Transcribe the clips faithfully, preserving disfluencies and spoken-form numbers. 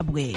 Zimbabwe.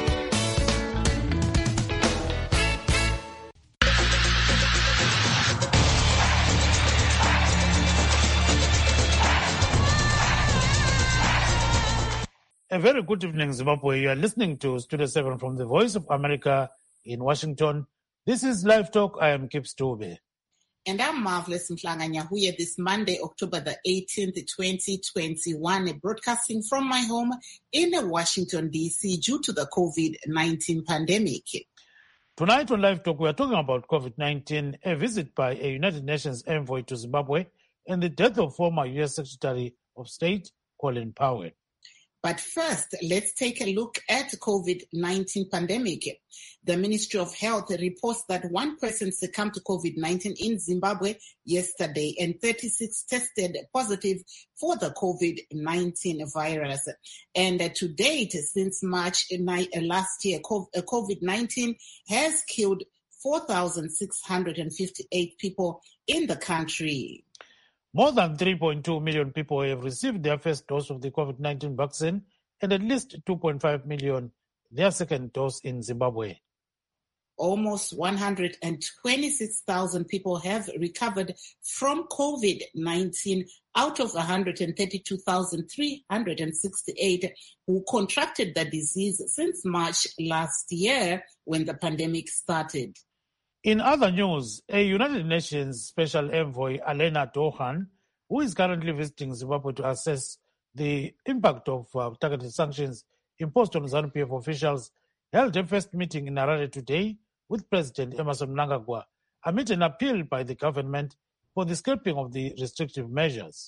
A very good evening, Zimbabwe. You are listening to Studio seven from the Voice of America in Washington. This is Live Talk. I am Kip Stube. And I'm Marvelous Mhlanga Nyahuya this Monday, October the eighteenth, twenty twenty-one, broadcasting from my home in Washington, D C due to the COVID nineteen pandemic. Tonight on Live Talk, we are talking about COVID nineteen, a visit by a United Nations envoy to Zimbabwe, and the death of former U S Secretary of State Colin Powell. But first, let's take a look at COVID nineteen pandemic. The Ministry of Health reports that one person succumbed to COVID nineteen in Zimbabwe yesterday and thirty-six tested positive for the COVID nineteen virus. And to date, since March last year, COVID nineteen has killed four thousand six hundred fifty-eight people in the country. More than three point two million people have received their first dose of the COVID nineteen vaccine, and at least two point five million their second dose in Zimbabwe. Almost one hundred twenty-six thousand people have recovered from COVID nineteen out of one hundred thirty-two thousand three hundred sixty-eight who contracted the disease since March last year when the pandemic started. In other news, a United Nations Special Envoy, Alena Dohan, who is currently visiting Zimbabwe to assess the impact of uh, targeted sanctions imposed on ZANU-P F officials, held a first meeting in Harare today with President Emmerson Mnangagwa amid an appeal by the government for the scrapping of the restrictive measures.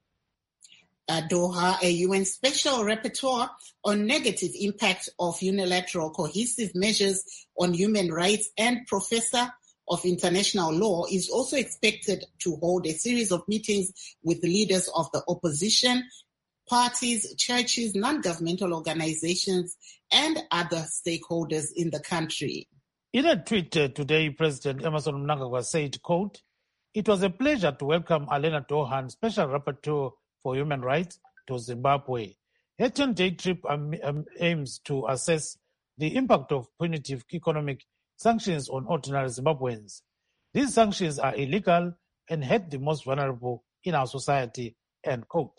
Uh, Doha, a U N Special Rapporteur on negative impact of unilateral cohesive measures on human rights and professor of international law, is also expected to hold a series of meetings with leaders of the opposition, parties, churches, non-governmental organizations, and other stakeholders in the country. In a tweet uh, today, President Emmerson Mnangagwa said, quote, "It was a pleasure to welcome Alena Dohan, Special Rapporteur for Human Rights, to Zimbabwe. Her ten-day trip um, um, aims to assess the impact of punitive economic sanctions on ordinary Zimbabweans. These sanctions are illegal and hurt the most vulnerable in our society," end quote.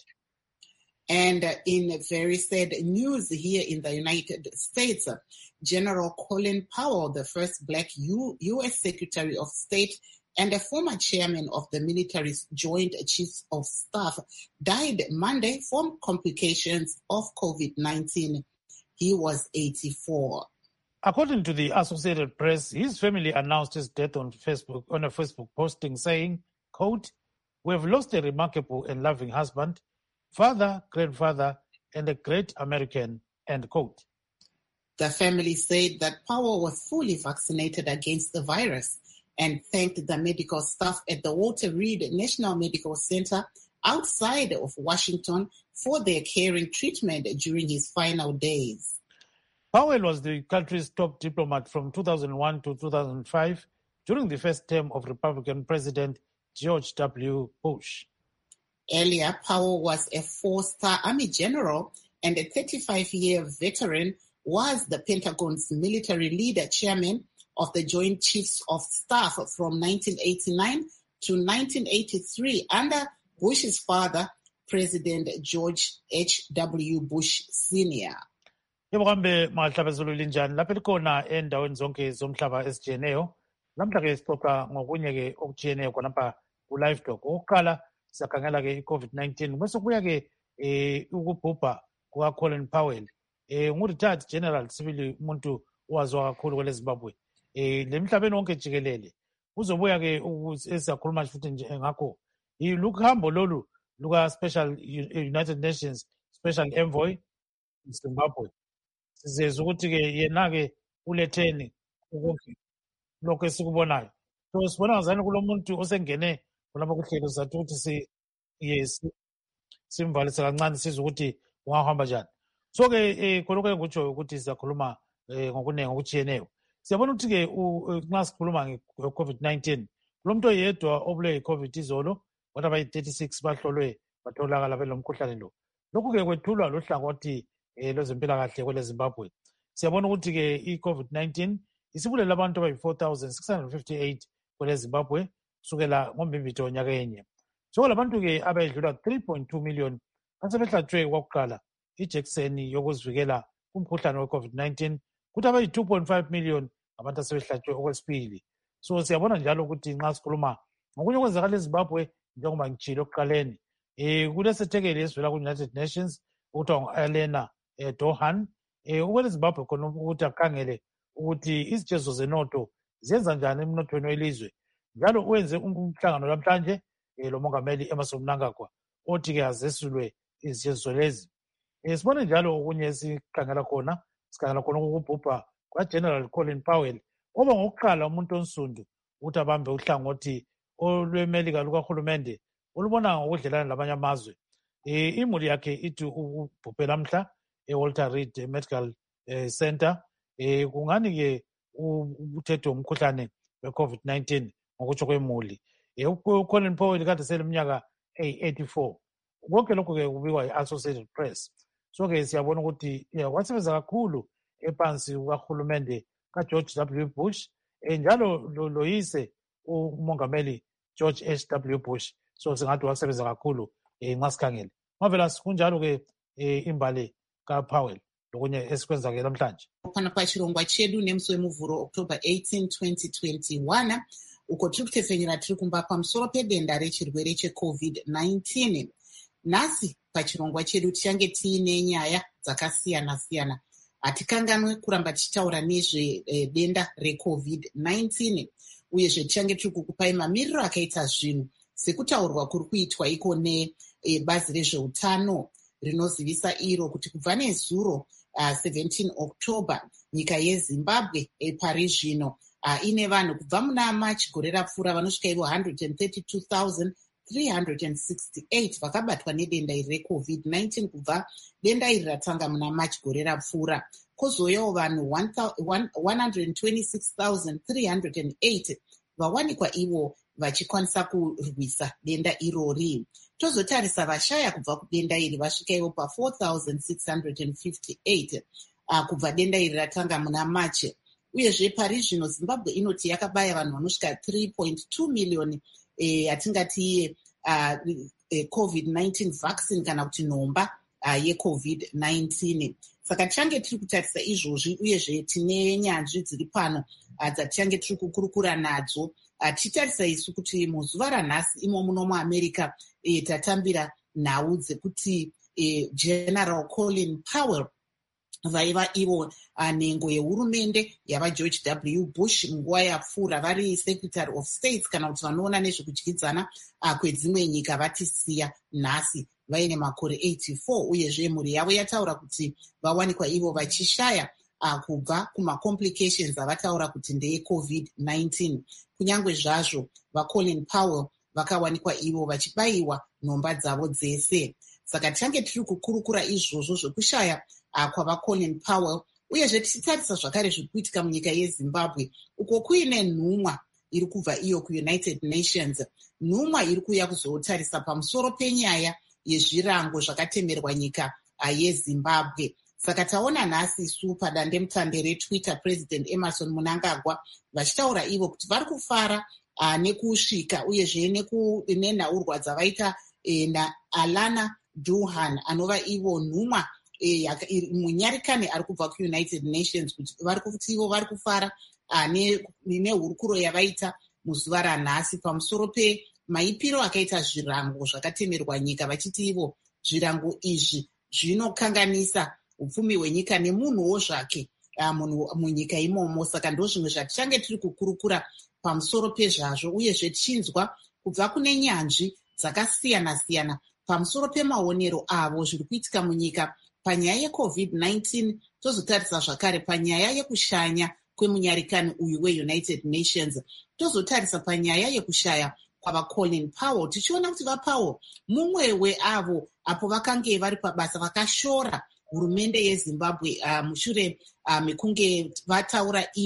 And in very sad news here in the United States, General Colin Powell, the first black U- U.S. Secretary of State and a former chairman of the military's Joint Chiefs of Staff, died Monday from complications of COVID nineteen. He was eighty-four. According to the Associated Press, his family announced his death on Facebook on a Facebook posting saying, quote, "We have lost a remarkable and loving husband, father, grandfather, and a great American," end quote. The family said that Powell was fully vaccinated against the virus and thanked the medical staff at the Walter Reed National Medical Center outside of Washington for their caring treatment during his final days. Powell was the country's top diplomat from two thousand one to two thousand five during the first term of Republican President George W. Bush. Earlier, Powell was a four-star Army general and a thirty-five-year veteran, was the Pentagon's military leader chairman of the Joint Chiefs of Staff from nineteen eighty-nine to nineteen eighty-three under Bush's father, President George H W. Bush Senior Yebo kambe mahlabezulu linjani lapha likhona endaweni zonke zomhlaba esijiyeneyo. Namhla ke sixoxa ngokunye ke okujiyeneyo khonapha ku-Live Talk. Okokuqala siyakhangela ke i-COVID nineteen bese kubuya ke eh ukubhubha kuka-Colin Powell. Eh ngu-retired general sibili umuntu owaziwa kakhulu kwele Zimbabwe. Eh lemhlabeni wonke jikelele. Uzobuya ke esiyakhuluma futhi nje ngakho. Ilukuhambo lolu luka Special United Nations Special Envoy Zimbabwe. Sizeza ukuthi ke yena ke uletheni ukuthi lokho esikubonayo. So sibona ngazani kulomuntu osengene kulapha kuhlelo zathi ukuthi si yes simvalise kancane sizwe ukuthi ungahamba njani. So ke eh khonokho engikutsho ukuthi sizakhuluma ngokunenge ngokujiyeneyo. Siyabona ukuthi ke nxa sikhuluma nge-COVID nineteen kulomuntu oyedwa obule yi-COVID izolo abantu abayi-thirty-six bahlolwe batholakala belomkhuhlane lo. Lokhu ke kwethulwa lohlangothi eh lwezempilakahle kwele Zimbabwe. siyabona ukuthi-ke i-covid nineteen isibulela abantu abayi-four thousand six hundred fifty-eight kwele Zimbabwe kusukela ngoMbimbithi wonyaka yenye. So labantu-ke abayedlula three point two million basebehlatshwe kwakuqala ijekiseni yokuzivikela kumkhuhlane we-covid nineteen, kuthi abayi-two point five million abantu asebehlatshwe okwesibili. So siyabona njalo ukuthi nxa sikhuluma ngokunye okwenzakala eZimbabwe njengoba ngitshilo ekuqaleni, um kulesethekeli esivela ku-United Nations okuthiwa ngu-Elena um Dohan um ukwele Zimbabwe khona ukuthi akhangele ukuthi izitshezo zenotho zenza njani emnothweni welizwe, njalo wenze umhlangano lamhlanje um lo mongameli Emmerson Mnangagwa othi-ke azesulwe izitshezo lezi. Um sibone njalo okunye esikhangela khona, sikhangela khona ukubhubha kwaGeneral Colin Powell oba ngokuqala umuntu onsundu ukuthi abambe uhlangothi olwemelika lukahulumende olubona ngokudlelana labanye amazwe. Um imuli yakhe ithi ubhubhe lamhla eWalter Reed Medical uh, Center um kungani-ke uthethwe umkhuhlane we-covid nineteen ngokutsho kwemuli. Um uColin Powell kade seleminyaka eyi-eighty-four. Konke lokhu-ke kubikwa yi-Associated Press. So-ke siyabona ukuthi wasebenza kakhulu ephansi kukahulumende kaGeorge W. Bush um njalo loyise umongameli George H. W. Bush. So singathi wasebenza kakhulu um nxa sikhangele. Marvelous, kunjalo-ke um imbali kaPowell lokunye esikwenzake namhlanje. Pana pachirongwa chedu nemusi wemuvhuro October eighteenth twenty twenty-one uko tiri kutefenyera tiri kumba pamusoro pedenda rechirwere checovid nineteen. Nhasi pachirongwa chedu tichange tiine nyaya dzakasiyana-siyana. Hatikanganwe kuramba tichitaura nezvedenda recovid nineteen uyezve tichange tiri kukupai mamiriro akaita zvinhu sekutaurwa kuri kuitwa iko nebazi rezveutano rinozivisa iro kuti kubva nezuro uh, seventeenth October nyika yeZimbabwe pari zvino uh, ine vanhu kubva muna March gore rapfuura vanosvika ivo one hundred thirty-two thousand three hundred sixty-eight vakabatwa nedenda iri recovid nineteen kubva denda iri ratanga muna March gore rapfuura. Kozoyawo vanhu one hundred twenty-six thousand three hundred eight vawanikwa ivo vachikwanisa kurwisa denda irori. Tozotarisa vashaya kubva kudenda iri vasvika ivo pa four thousand six hundred fifty-eight uh, kubva denda iri ratanga muna March. Uyezve pari zvino Zimbabwe inoti yakabaya vanhu vanosvika three point two million yatingati eh, uh, uh, covid nineteen vaccine kana kuti nhomba uh, yecovid nineteen. Saka tichange tiri kutarisa izvozvi uyezve tine nyanzvi dziri pano uh, dzatichange tiri kukurukura nadzo. Uh, tichitarisa isu kuti muzuva ranhasi imo muno muAmerica eh, tatambira nhau dzekuti eh, General Colin Powell vaiva ivo uh, nhengo yehurumende yavaGeorge W. Bush munguva yapfuura vari Secretary of State kana kuti vanoona nezvekudyidzana uh, kwedzimwe nyika vatisiya nhasi vaine makore eighty-four uyezve mhuri yavo yataura kuti vawanikwa ivo vachishaya uh, kubva kumacomplications avataura kuti ndeyecovid nineteen. Kunyange zvazvo vaColin Powell vakawanikwa ivo vachibayiwa nhomba dzavo dzese. Saka tichange tiri kukurukura izvozvo zvekushaya uh, kwavaColin Powell uyezve tichitarisa zvakare zviri kuitika munyika yeZimbabwe uko kuine nhumwa iri kubva iyo kuUnited Nations, nhumwa iri kuuya kuzotarisa pamusoro penyaya yezvirango zvakatemerwa nyika uh, yeZimbabwe. Saka taona nhasi isu padandemutande reTwitter President Emmerson Mnangagwa vachitaura ivo kuti vari kufara uh, nekusvika uyezve nenhaurwa dzavaita eh, naAlana Dohan anova ivo nhumwa eh, munyarikani ari kubva kuUnited Nations kuti vari kuti ivo vari kufara uh, nehurukuro yavaita muzuva ranhasi pamusoro pemaipiro akaita zvirango zvakatemerwa nyika vachiti ivo zvirango izvi zvinokanganisa upfumi hwenyika nemunhuwo zvake uh, munhu munyika imomo. Saka ndo zvimwe zvatichange tiri kukurukura pamusoro pezvazvo uyezve tichinzwa kubva kune nyanzvi dzakasiyana-siyana pamusoro pemaonero avo zviri kuitika munyika panyaya yecovid nineteen. Tozotarisa zvakare panyaya yekushanya kwemunyarikani uyu weUnited Nations. Tozotarisa panyaya yekushaya kwavaColin Powell tichiona kuti vaPowell mumwe weavo apo vakange vari pabasa vakashora hurumende yeZimbabwe uh, mushure uh, mekunge vataura ivo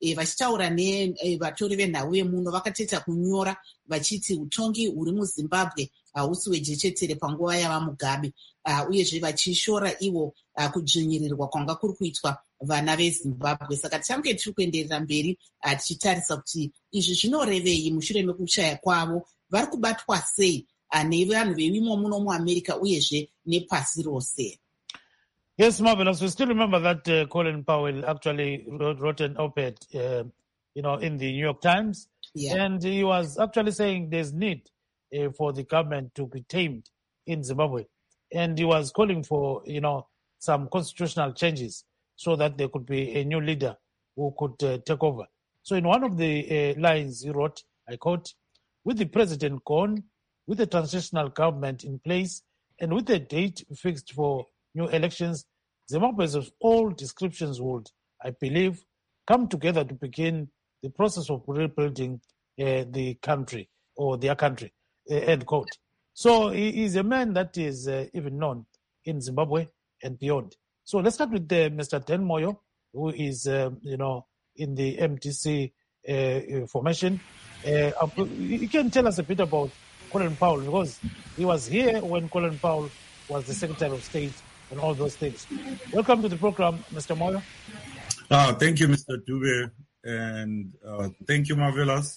e, vachitaura nevatori venhau yemuno vakateta kunyora vachiti utongi huri muzimbabwe hausi hwejechetere panguva yava mugabe, uh, uyezve vachishora ivo uh, kudzvinyirirwa kwanga kuri kuitwa vana vezimbabwe. Saka tichange tiri kuenderera mberi uh, tichitarisa kuti izvi zvinorevei mushure mekushaya kwavo, vari kubatwa sei uh, nevanhu vevimo muno muamerica uyezve nepasi rose. Yes, Marvelous. We still remember that uh, Colin Powell actually wrote, wrote an op-ed, uh, you know, in the New York Times. Yeah. And he was actually saying there's need uh, for the government to be tamed in Zimbabwe. And he was calling for, you know, some constitutional changes so that there could be a new leader who could uh, take over. So in one of the uh, lines he wrote, I quote, "With the president gone, with the transitional government in place, and with the date fixed for new elections, Zimbabweans of all descriptions would, I believe, come together to begin the process of rebuilding uh, the country or their country," uh, end quote. So he is a man that is uh, even known in Zimbabwe and beyond. So let's start with uh, Mister Dan Moyo, who is, uh, you know, in the M D C uh, formation. Uh, you can tell us a bit about Colin Powell, because he was here when Colin Powell was the Secretary of State and all those things. Welcome to the program, Mister Moyo. Oh, thank you, Mister Dube, and uh, thank you, Marvelous.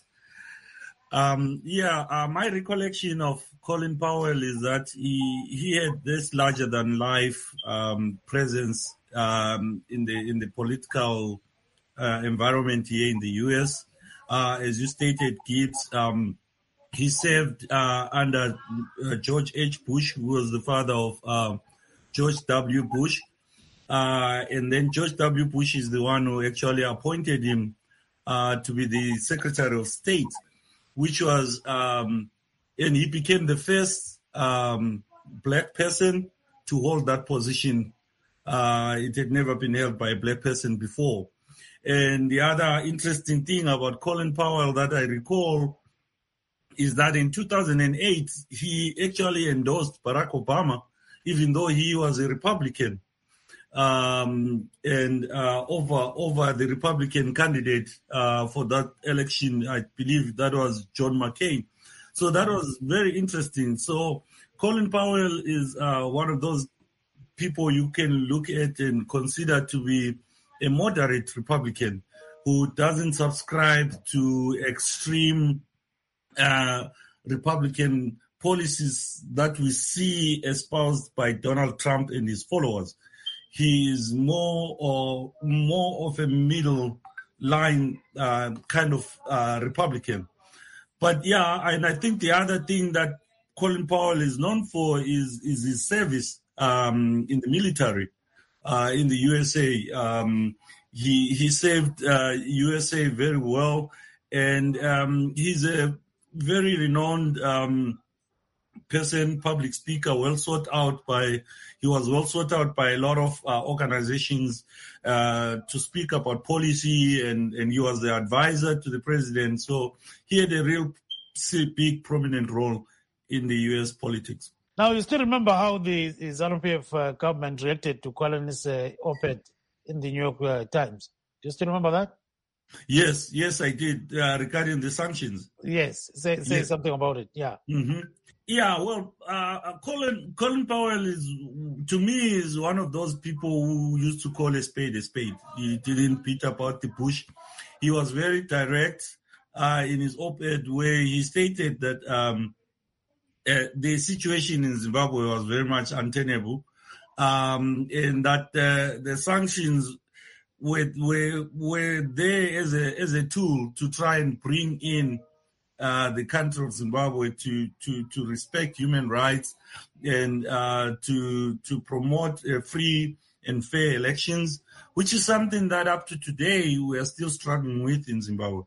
Um, yeah, uh, my recollection of Colin Powell is that he he had this larger-than-life um, presence um, in the in the political uh, environment here in the U S. Uh, as you stated, Gibbs, um, he served uh, under uh, George H. Bush, who was the father of uh, George W. Bush. Uh, and then George W. Bush is the one who actually appointed him uh, to be the Secretary of State, which was, um, and he became the first um, black person to hold that position. Uh, it had never been held by a black person before. And the other interesting thing about Colin Powell that I recall is that in two thousand eight, he actually endorsed Barack Obama, even though he was a Republican. Um, and uh, over over the Republican candidate uh, for that election, I believe that was John McCain. So that was very interesting. So Colin Powell is uh, one of those people you can look at and consider to be a moderate Republican who doesn't subscribe to extreme uh, Republican policies that we see espoused by Donald Trump and his followers. He is more or more of a middle line uh, kind of uh, Republican. But yeah, and I think the other thing that Colin Powell is known for is, is his service um, in the military uh, in the U S A. Um, he he served uh, U S A very well, and um, he's a very renowned um, person, public speaker, well sought out by, he was well sought out by a lot of uh, organizations uh, to speak about policy, and, and he was the advisor to the president. So he had a real big, prominent role in the U S politics. Now, you still remember how the, the ZANU P F uh, government reacted to Colin's uh, op-ed in the New York uh, Times. Do you still remember that? Yes, yes, I did, uh, regarding the sanctions. Yes, say, say yes. something about it, yeah. Mm-hmm. Yeah, well, uh, Colin Colin Powell is, to me, is one of those people who used to call a spade a spade. He didn't beat about the bush. He was very direct uh, in his op-ed, where he stated that um, uh, the situation in Zimbabwe was very much untenable, um, and that uh, the sanctions were, were were there as a as a tool to try and bring in Uh, the country of Zimbabwe to, to, to respect human rights and uh, to to promote uh, free and fair elections, which is something that up to today we are still struggling with in Zimbabwe.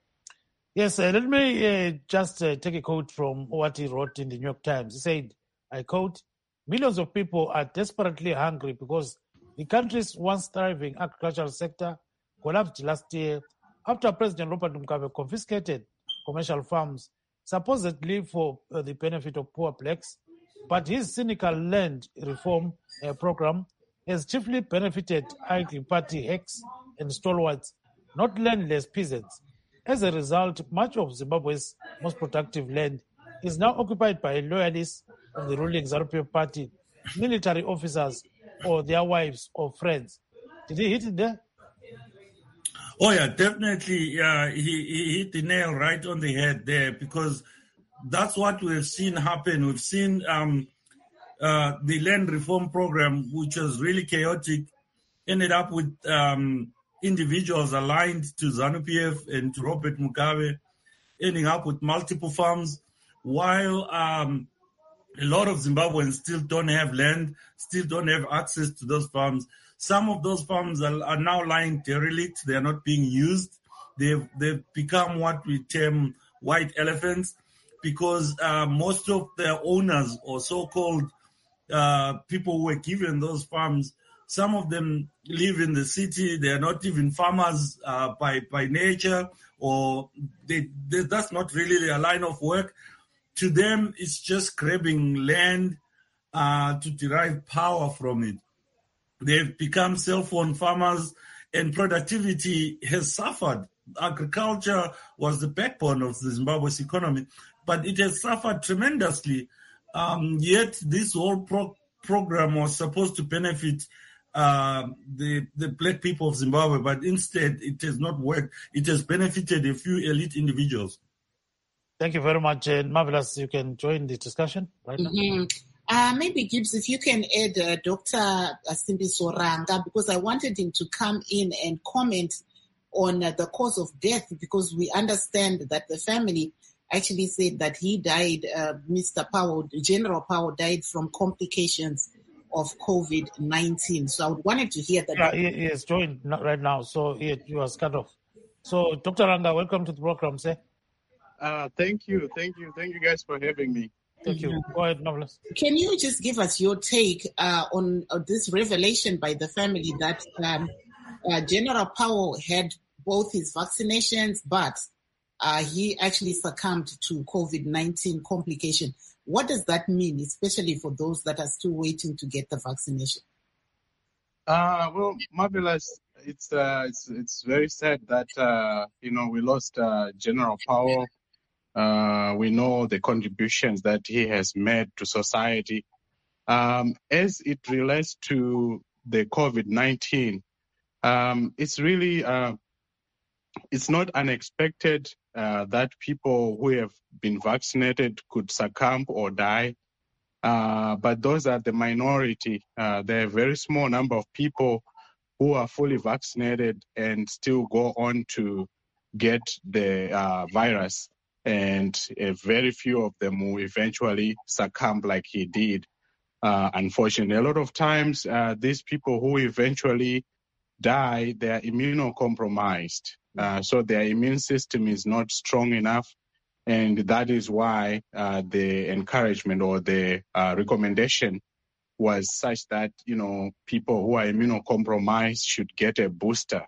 Yes, uh, let me uh, just uh, take a quote from what he wrote in the New York Times. He said, I quote, "Millions of people are desperately hungry because the country's once thriving agricultural sector collapsed last year after President Robert Mugabe confiscated commercial farms, supposedly for uh, the benefit of poor blacks, but his cynical land reform uh, program has chiefly benefited Ag Party hacks and stalwarts not landless peasants. As a result, much of Zimbabwe's most productive land is now occupied by loyalists of the ruling ZANU-P F party, military officers, or their wives or friends. Did he hit it there? Oh, yeah, definitely. Uh, he, he hit the nail right on the head there, because that's what we've seen happen. We've seen um, uh, the land reform program, which was really chaotic, ended up with um, individuals aligned to ZANU-P F and to Robert Mugabe, ending up with multiple farms, while um, a lot of Zimbabweans still don't have land, still don't have access to those farms. Some of those farms are, are now lying derelict. They are not being used. They've, they've become what we term white elephants, because uh, most of their owners, or so-called uh, people who were given those farms, some of them live in the city. They are not even farmers uh, by, by nature, or they, they, that's not really their line of work. To them, it's just grabbing land uh, to derive power from it. They've become cell phone farmers, and productivity has suffered. Agriculture was the backbone of the Zimbabwe's economy, but it has suffered tremendously. Um, yet this whole pro- program was supposed to benefit uh, the, the black people of Zimbabwe, but instead it has not worked. It has benefited a few elite individuals. Thank you very much. Uh, Marvelous, you can join the discussion right now. Mm-hmm. Uh, maybe, Gibbs, if you can add uh, Doctor Simbiso Ranga, because I wanted him to come in and comment on uh, the cause of death, because we understand that the family actually said that he died, uh, Mister Powell, General Powell died from complications of COVID nineteen. So I wanted to hear that. Yeah, he, he is joined right now, so he, he was cut off. So, Doctor Ranga, welcome to the program, sir. Uh, thank you, thank you, thank you guys for having me. Thank you. Go ahead, Marvelous. Can you just give us your take uh, on uh, this revelation by the family that um, uh, General Powell had both his vaccinations, but uh, he actually succumbed to COVID nineteen complication? What does that mean, especially for those that are still waiting to get the vaccination? Uh, well, Marvelous, it's, uh, it's, it's very sad that, uh, you know, we lost uh, General Powell. Uh, we know the contributions that he has made to society. Um, as it relates to the COVID nineteen, um, it's really, uh, it's not unexpected uh, that people who have been vaccinated could succumb or die. Uh, but those are the minority. Uh, there are a very small number of people who are fully vaccinated and still go on to get the uh, virus. And a very few of them will eventually succumb like he did, uh, unfortunately. A lot of times, uh, these people who eventually die, they are immunocompromised. Uh, so their immune system is not strong enough. And that is why uh, the encouragement or the uh, recommendation was such that, you know, people who are immunocompromised should get a booster.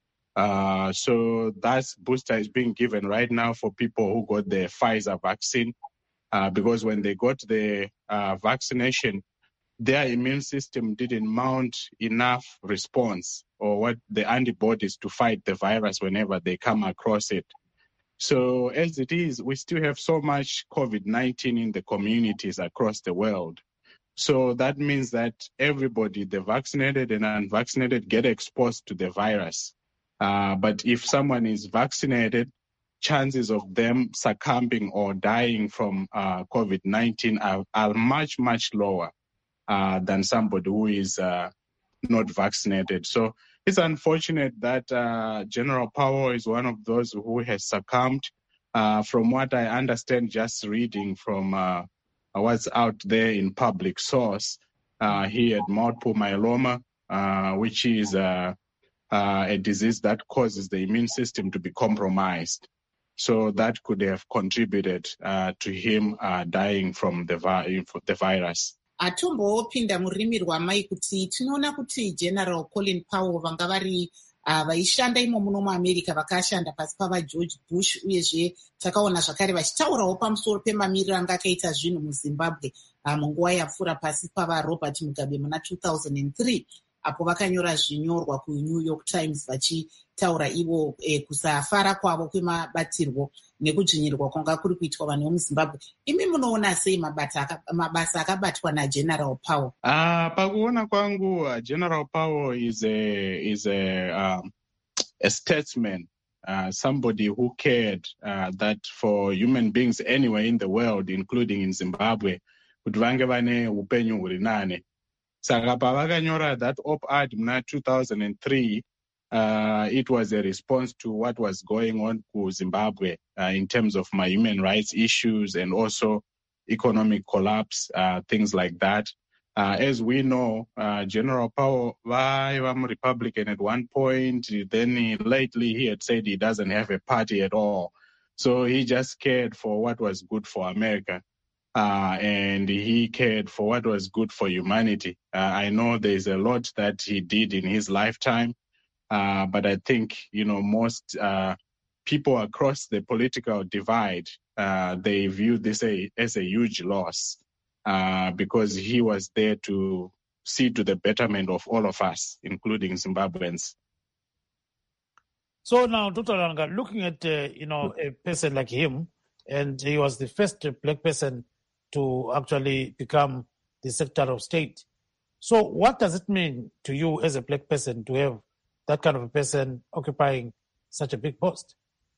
Uh, so that booster is being given right now for people who got the Pfizer vaccine, uh, because when they got the uh, vaccination, their immune system didn't mount enough response or what the antibodies to fight the virus whenever they come across it. So as it is, we still have so much COVID nineteen in the communities across the world. So that means that everybody, the vaccinated and unvaccinated, get exposed to the virus. Uh, but if someone is vaccinated, chances of them succumbing or dying from uh, COVID nineteen are, are much, much lower uh, than somebody who is uh, not vaccinated. So it's unfortunate that uh, General Powell is one of those who has succumbed. Uh, from what I understand, just reading from uh, what's out there in public source, uh, he had multiple myeloma, uh, which is uh, uh, a disease that causes the immune system to be compromised. So that could have contributed uh, to him uh, dying from the, vi- the virus. Atombopinda murimi rwamai kuti tinoona kuti General Colin Powell vanga vari uh, vaishanda imo muno muAmerica vakashanda pasi pava George Bush, uyezve takaona zvakare vachitaurawo pamusoro pemamiriro anga akaita zvinhu muZimbabwe uh, munguva yapfuura pasi pava Robert Mugabe muna two thousand three. apo vakanyora zvinyorwa kuNew York Times vachitaura ivo eh, kusafara kwavo kwemabatirwo nekudzvinyirwa kwanga kuri kuitwa vanhu vemuzimbabwe. Imi munoona sei mabasa akabatwa naGeneral Powell? Uh, pakuona kwangu uh, General Powell is a is a um, a statesman, uh, somebody who cared uh, that for human beings anywhere in the world, including in Zimbabwe, kuti vange vane upenyu huri nane. Saka pavakanyora that op-ed muna two thousand three, uh, it was a response to what was going on in Zimbabwe uh, in terms of my human rights issues and also economic collapse, uh, things like that. Uh, as we know, uh, General Powell was Republican at one point. Then he, lately he had said he doesn't have a party at all. So he just cared for what was good for America. Uh, and he cared for what was good for humanity. Uh, I know there's a lot that he did in his lifetime, uh, but I think, you know, most uh, people across the political divide, uh, they view this a, as a huge loss. Uh, because he was there to see to the betterment of all of us, including Zimbabweans. So now, Doctor Langa, looking at uh, you know a person like him, and he was the first black person to actually become the Secretary of State. So what does it mean to you as a black person to have that kind of a person occupying such a big post?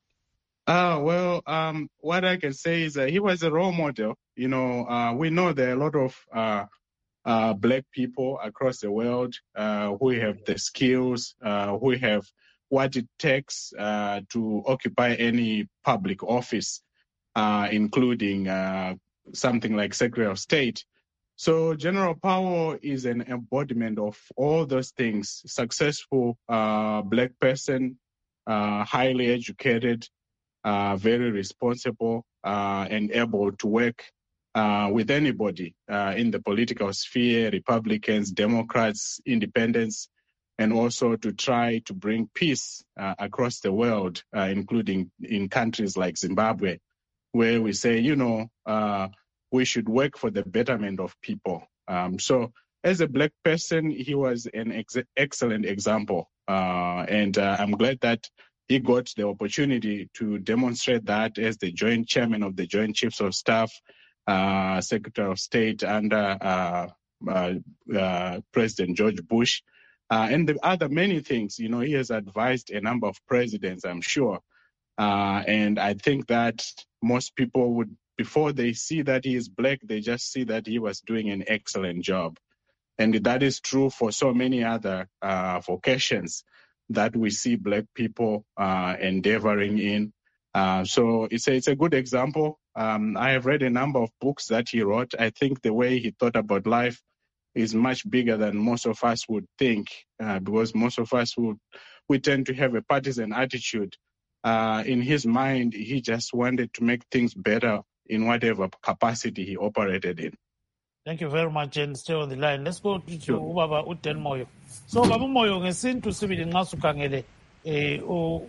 Uh, well, um, what I can say is that he was a role model. You know, uh, we know there are a lot of uh, uh, black people across the world uh, who have the skills, uh, who have what it takes uh, to occupy any public office, uh, including uh, something like Secretary of State. So General Powell is an embodiment of all those things: successful uh, black person, uh, highly educated, Uh, very responsible uh, and able to work uh, with anybody uh, in the political sphere, Republicans, Democrats, independents, and also to try to bring peace uh, across the world, uh, including in countries like Zimbabwe, where we say, you know, uh, we should work for the betterment of people. Um, so as a black person, he was an ex- excellent example. Uh, and uh, I'm glad that he got the opportunity to demonstrate that as the joint chairman of the Joint Chiefs of Staff, uh, Secretary of State under uh, uh, uh, President George Bush, uh, and the other many things. You know, he has advised a number of presidents, I'm sure. Uh, and I think that most people would, before they see that he is black, they just see that he was doing an excellent job. And that is true for so many other uh, vocations that we see black people uh, endeavoring in. Uh, so it's a, it's a good example. Um, I have read a number of books that he wrote. I think the way he thought about life is much bigger than most of us would think, uh, because most of us would, we tend to have a partisan attitude. Uh, in his mind, he just wanted to make things better in whatever capacity he operated in. Thank you very much, and stay on the line. Let's go to sure. Ubaba Uten Moyo. So, Baba Moyo, ngesintu sibili ngasukangele eh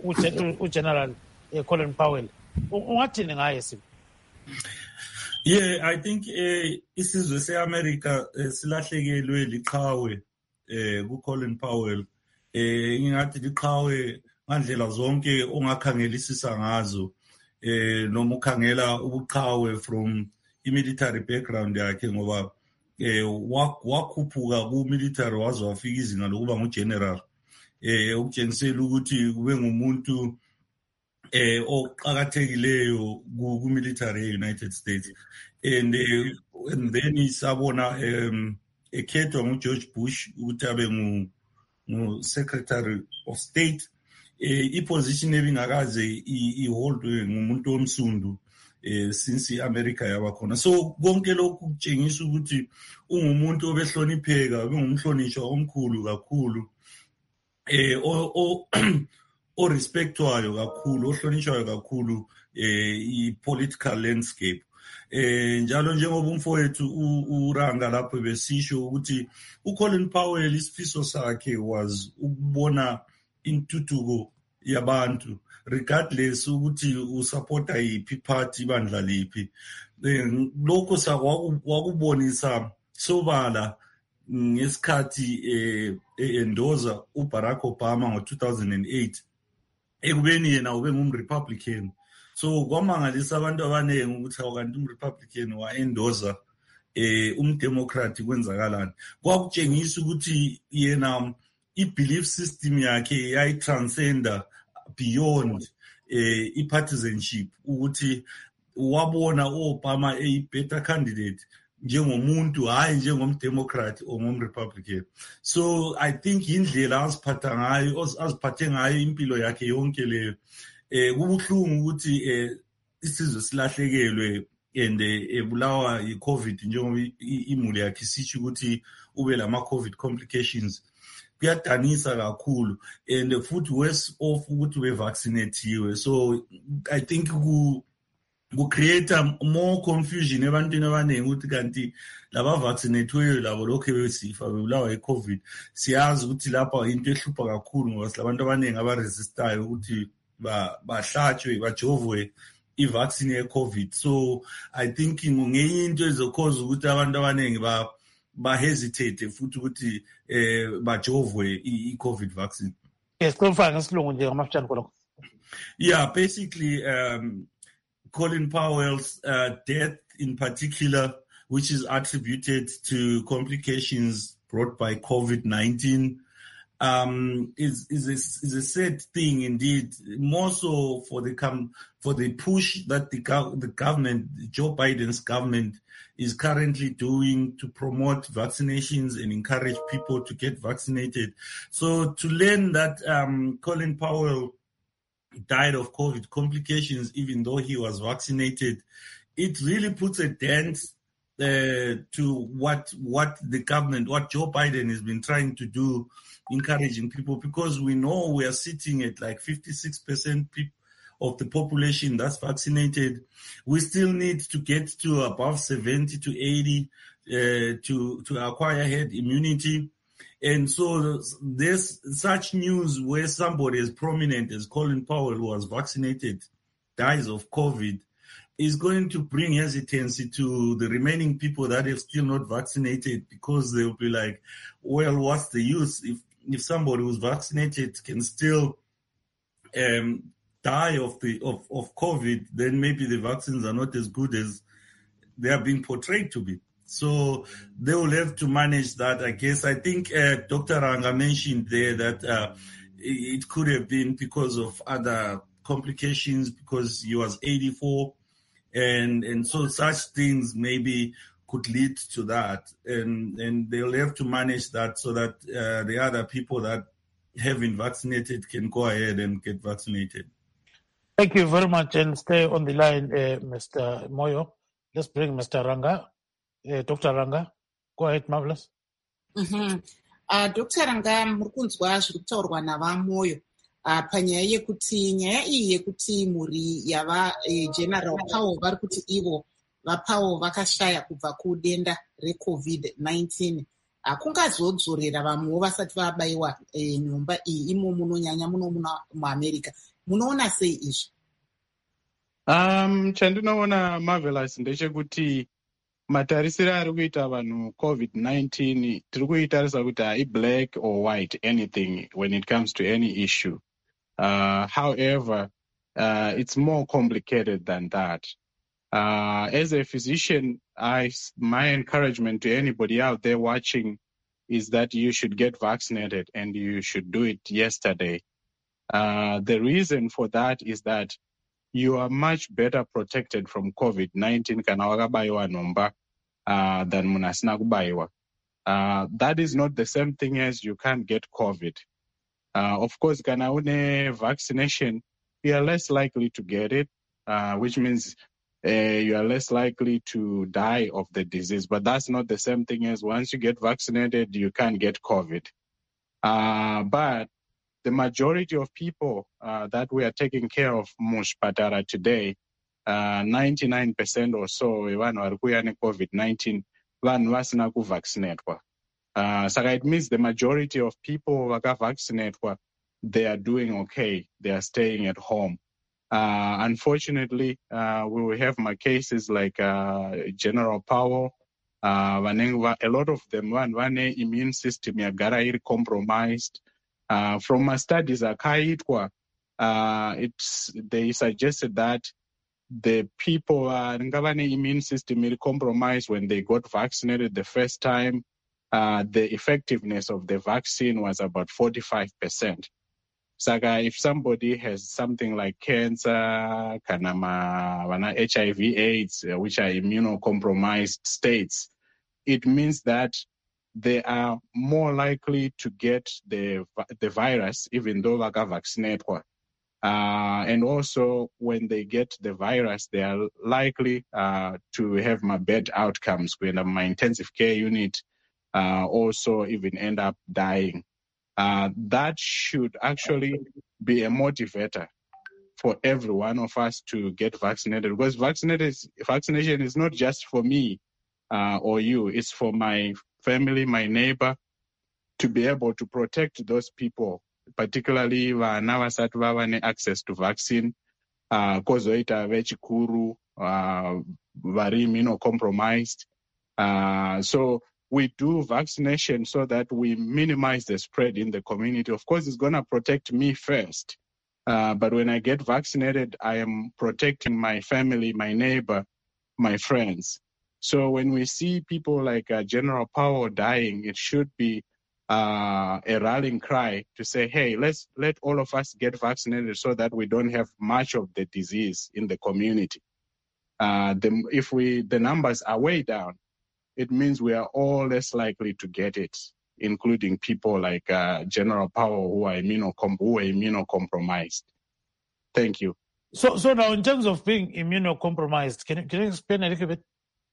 u General eh, Colin Powell. Ungathini ngaye sibi? Yeah, I think eh isizwe seAmerica silahlekelwe liqhawe eh ku Colin Powell. Eh ngingathi liqhawe ngandlela zonke ongakhangelisisa ngazo. Eh noma ukhangela ubuqhawe from i-military background yakhe ngoba eh wakhuphuka ku-military waze wafika izinga lokuba ngugeneral eh ukutshengisela ukuthi kube ngumuntu eh oqhakathekileyo ku-military e-United States and, uh, and then isabona um ekhethwa nguGeorge Bush ukuthi abe ngu-secretary of state eh i-position ebingakaze iholdwe ngumuntu omsundu eh since iAmerica yaba khona. So konke lokhu kutshengisa ukuthi ungumuntu obehlonipheka, ungumhlonishwa omkhulu kakhulu eh o o respectwayo kakhulu, ohlonishwayo kakhulu eh i-political landscape. Eh njalo njengoba umfowethu uranga lapho besisho ukuthi uColin Powell isifiso sakhe was ukubona intuthuko yabantu regardless ukuthi usupporta yiphi party bandla liphi. Lokho sakwakubonisa sobala ngesikhathi eh, endoza uBarack Obama ngo-two thousand eight ekubeni yena ube ngumRepublican. So kwamangalisa abantu abaningi ukuthi awukanti umRepublican wa-endoza eh umdemocrat kwenzakalani. Kwakutshengisa ukuthi yena i-belief system yakhe yayi-transcenda beyond eh i-partisanship, ukuthi wabona u-Obama eyi-better candidate njengomuntu hayi njengomdemocrat or ngomRepublican. So I think indlela aziphatha ngayo aziphathe ngayo impilo yakhe yonke leyo eh kubuhlungu ukuthi eh isizwe silahlekelwe and ebulawa i-COVID njengoba imuli yakhe isitsho ukuthi ube lama COVID complications. Kuyadanisa kakhulu and futhi worse off ukuthi we vaccinatiwe. So I think ku ku create more confusion ebantwini abaningi ukuthi kanti laba vaccinatweyo labo lokho besifa bebulawa i-COVID. Siyazi ukuthi lapha into ehlupha kakhulu ngoba silabantu abaningi abaresistayo ukuthi bahlatshwe bajovwe i-vaccine ye-COVID. So I think ngenye into ezokhoza ukuthi abantu abaningi ba ba-hesitate futhi ukuthi eh bajovwe i-COVID vaccine. Yes, kufaka ngesilungu nje ngamafutshane khona. Yeah, basically um Colin Powell's uh, death in particular, which is attributed to complications brought by COVID nineteen, um, is is a, is a sad thing indeed. More so for the com- for the push that the go- the government, Joe Biden's government, is currently doing to promote vaccinations and encourage people to get vaccinated. So to learn that um, Colin Powell died of COVID complications even though he was vaccinated, it really puts a dent uh, to what what the government, what Joe Biden has been trying to do, encouraging people, because we know we are sitting at like fifty-six percent people of the population that's vaccinated. We still need to get to above seventy to eighty uh, to to acquire herd immunity. And so there's such news where somebody as prominent as Colin Powell, who was vaccinated, dies of COVID, is going to bring hesitancy to the remaining people that are still not vaccinated, because they'll be like, well, what's the use? If if somebody who's vaccinated can still um, die of the of, of COVID, then maybe the vaccines are not as good as they are being portrayed to be. So they will have to manage that, I guess. I think uh, Doctor Ranga mentioned there that uh, it could have been because of other complications, because he was eighty-four. And and so such things maybe could lead to that. And, and they'll have to manage that so that uh, the other people that have been vaccinated can go ahead and get vaccinated. Thank you very much, and stay on the line, uh, Mister Moyo. Let's bring Mister Ranga. Uh, Doctor Ranga, go ahead, Marvelous. Mm-hmm. Uh, Doctor Ranga, murikunzwa zviri kutaurwa navamoyo uh, panyaya yekuti nyaya iyi yekuti mhuri yava eh, General Powell vari kuti ivo vaPowell vakashaya kubva kudenda reCovid nineteen. Uh, kungazodzorera vamwewo vasati vabayiwa eh, nyumba iyi imo munonyanya muno muAmerica. Munoona sei izvi? Um, chandinoona Marvelous ndechekuti matarisiro ari kuita vanhu COVID nineteen tiri kuitarisa kuti hai black or white anything when it comes to any issue. Uh, however, uh, it's more complicated than that. Uh, as a physician, I, my encouragement to anybody out there watching is that you should get vaccinated, and you should do it yesterday. Uh, the reason for that is that you are much better protected from COVID nineteen kana wakabayiwa nomba uh, than munasina kubayiwa. Uh, that is not the same thing as you can't get COVID. Uh, of course, kana une vaccination, you are less likely to get it, uh, which means uh, you are less likely to die of the disease. But that's not the same thing as once you get vaccinated, you can't get COVID. Uh, but the majority of people uh, that we are taking care of muchipatara today, uh, ninety-nine percent or so vanhu vari kuuya neCovid nineteen vanhu vasina kuvaccinatwa. Uh, so it means the majority of people vakavaccinatwa, they are doing okay. They are staying at home. Uh, unfortunately, uh, we will have my cases like uh, General Powell, uh, vanenge a lot of them vanhu vane immune system yagara iri compromised. Uh, from my studies akaitwa, uh, it's they suggested that the people vanenge uh, vane immune system iri compromised when they got vaccinated the first time, uh, the effectiveness of the vaccine was about forty-five percent. So if somebody has something like cancer, kanama, H I V AIDS, uh, which are immunocompromised states, it means that they are more likely to get the the virus, even though they are vaccinated. Uh, and also, when they get the virus, they are likely uh, to have my bad outcomes. When my intensive care unit uh, also even end up dying. Uh, that should actually be a motivator for every one of us to get vaccinated, because vaccinated, vaccination is not just for me uh, or you, it's for my family, my neighbor, to be able to protect those people, particularly vana vasati vava ne-access to vaccine, kozoita vechikuru, vari immunocompromised. Uh, so we do vaccination so that we minimize the spread in the community. Of course, it's going to protect me first. Uh, but when I get vaccinated, I am protecting my family, my neighbor, my friends. So when we see people like uh, General Powell dying, it should be uh, a rallying cry to say, hey, let's let all of us get vaccinated so that we don't have much of the disease in the community. Uh, the, if we the numbers are way down, it means we are all less likely to get it, including people like uh, General Powell who are, immunocom- who are immunocompromised. Thank you. So, so now in terms of being immunocompromised, can you, can you explain a little bit?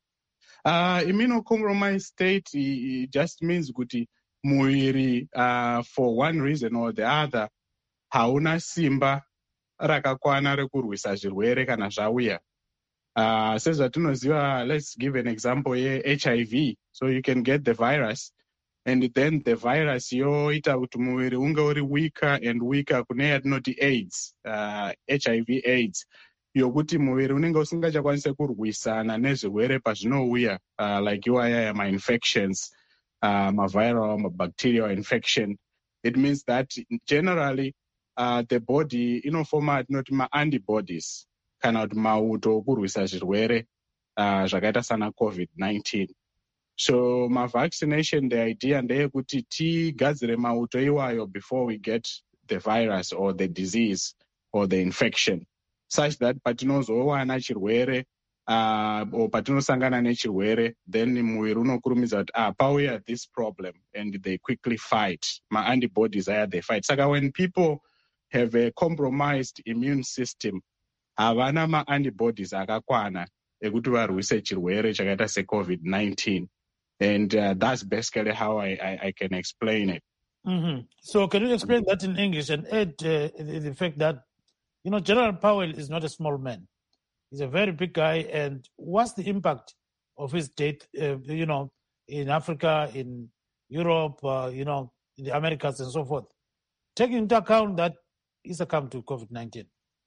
Uh, immunocompromised state it just means kuti muiri uh, for one reason or the other hauna simba rakakwana rekurwisa zvirwere kana zvauya. Uh, sezvatinoziva, let's give an example ye H I V. So you can get the virus, and then the virus yoita kuti muviri unge uri weaker and weaker kune yatinoti AIDS, uh, H I V AIDS, yokuti muviri unenge usingachakwanise kurwisana nezvirwere pazvinouya, uh, like iwaya ma-infections, uh, ma-viral, ma-bacterial infection. It means that generally uh, the body inofoma yatinoti ma-antibodies, kana kuti mauto okurwisa zvirwere uh, zvakaita sana COVID nineteen. So ma-vaccination, the idea ndeyekuti tigadzire mauto iwayo before we get the virus or the disease or the infection, such that patinozowana chirwere uh, or patinosangana nechirwere, then muviri unokurumidza kuti ah, pauya this problem, and they quickly fight. Ma-antibodies aya, they fight. Saka when people have a compromised immune system, havana ma-antibodies akakwana ekuti varwise chirwere chakaita se-COVID nineteen. And uh, that's basically how I, I, I can explain it. Mm-hmm. So can you explain that in English and add uh, the fact that, you know, General Powell is not a small man. He's a very big guy. And what's the impact of his death, uh, you know, in Africa, in Europe, uh, you know, in the Americas and so forth, taking into account that he succumbed to COVID nineteen?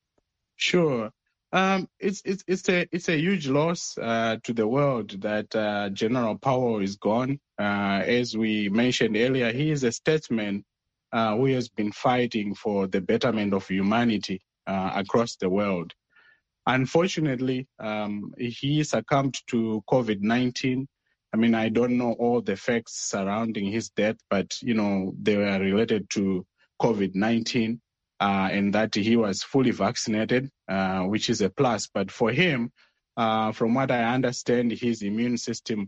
Sure. Um, it's it's it's a it's a huge loss uh, to the world that uh, General Powell is gone. Uh, as we mentioned earlier, he is a statesman uh, who has been fighting for the betterment of humanity uh, across the world. Unfortunately, um, he succumbed to COVID nineteen. I mean, I don't know all the facts surrounding his death, but you know they were related to COVID nineteen. Uh, and that he was fully vaccinated, uh, which is a plus. But for him, uh, from what I understand, his immune system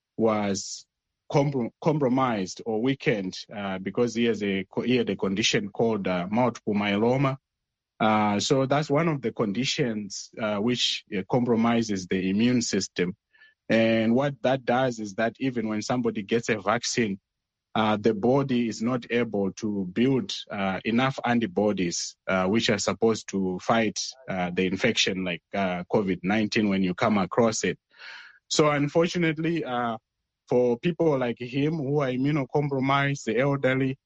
was com- compromised or weakened uh, because he has a he had a condition called uh, multiple myeloma. Uh, so that's one of the conditions uh, which uh, compromises the immune system. And what that does is that even when somebody gets a vaccine, Uh, the body is not able to build uh, enough antibodies uh, which are supposed to fight uh, the infection like uh, COVID nineteen when you come across it. So unfortunately, uh, for people like him who are immunocompromised, the elderly,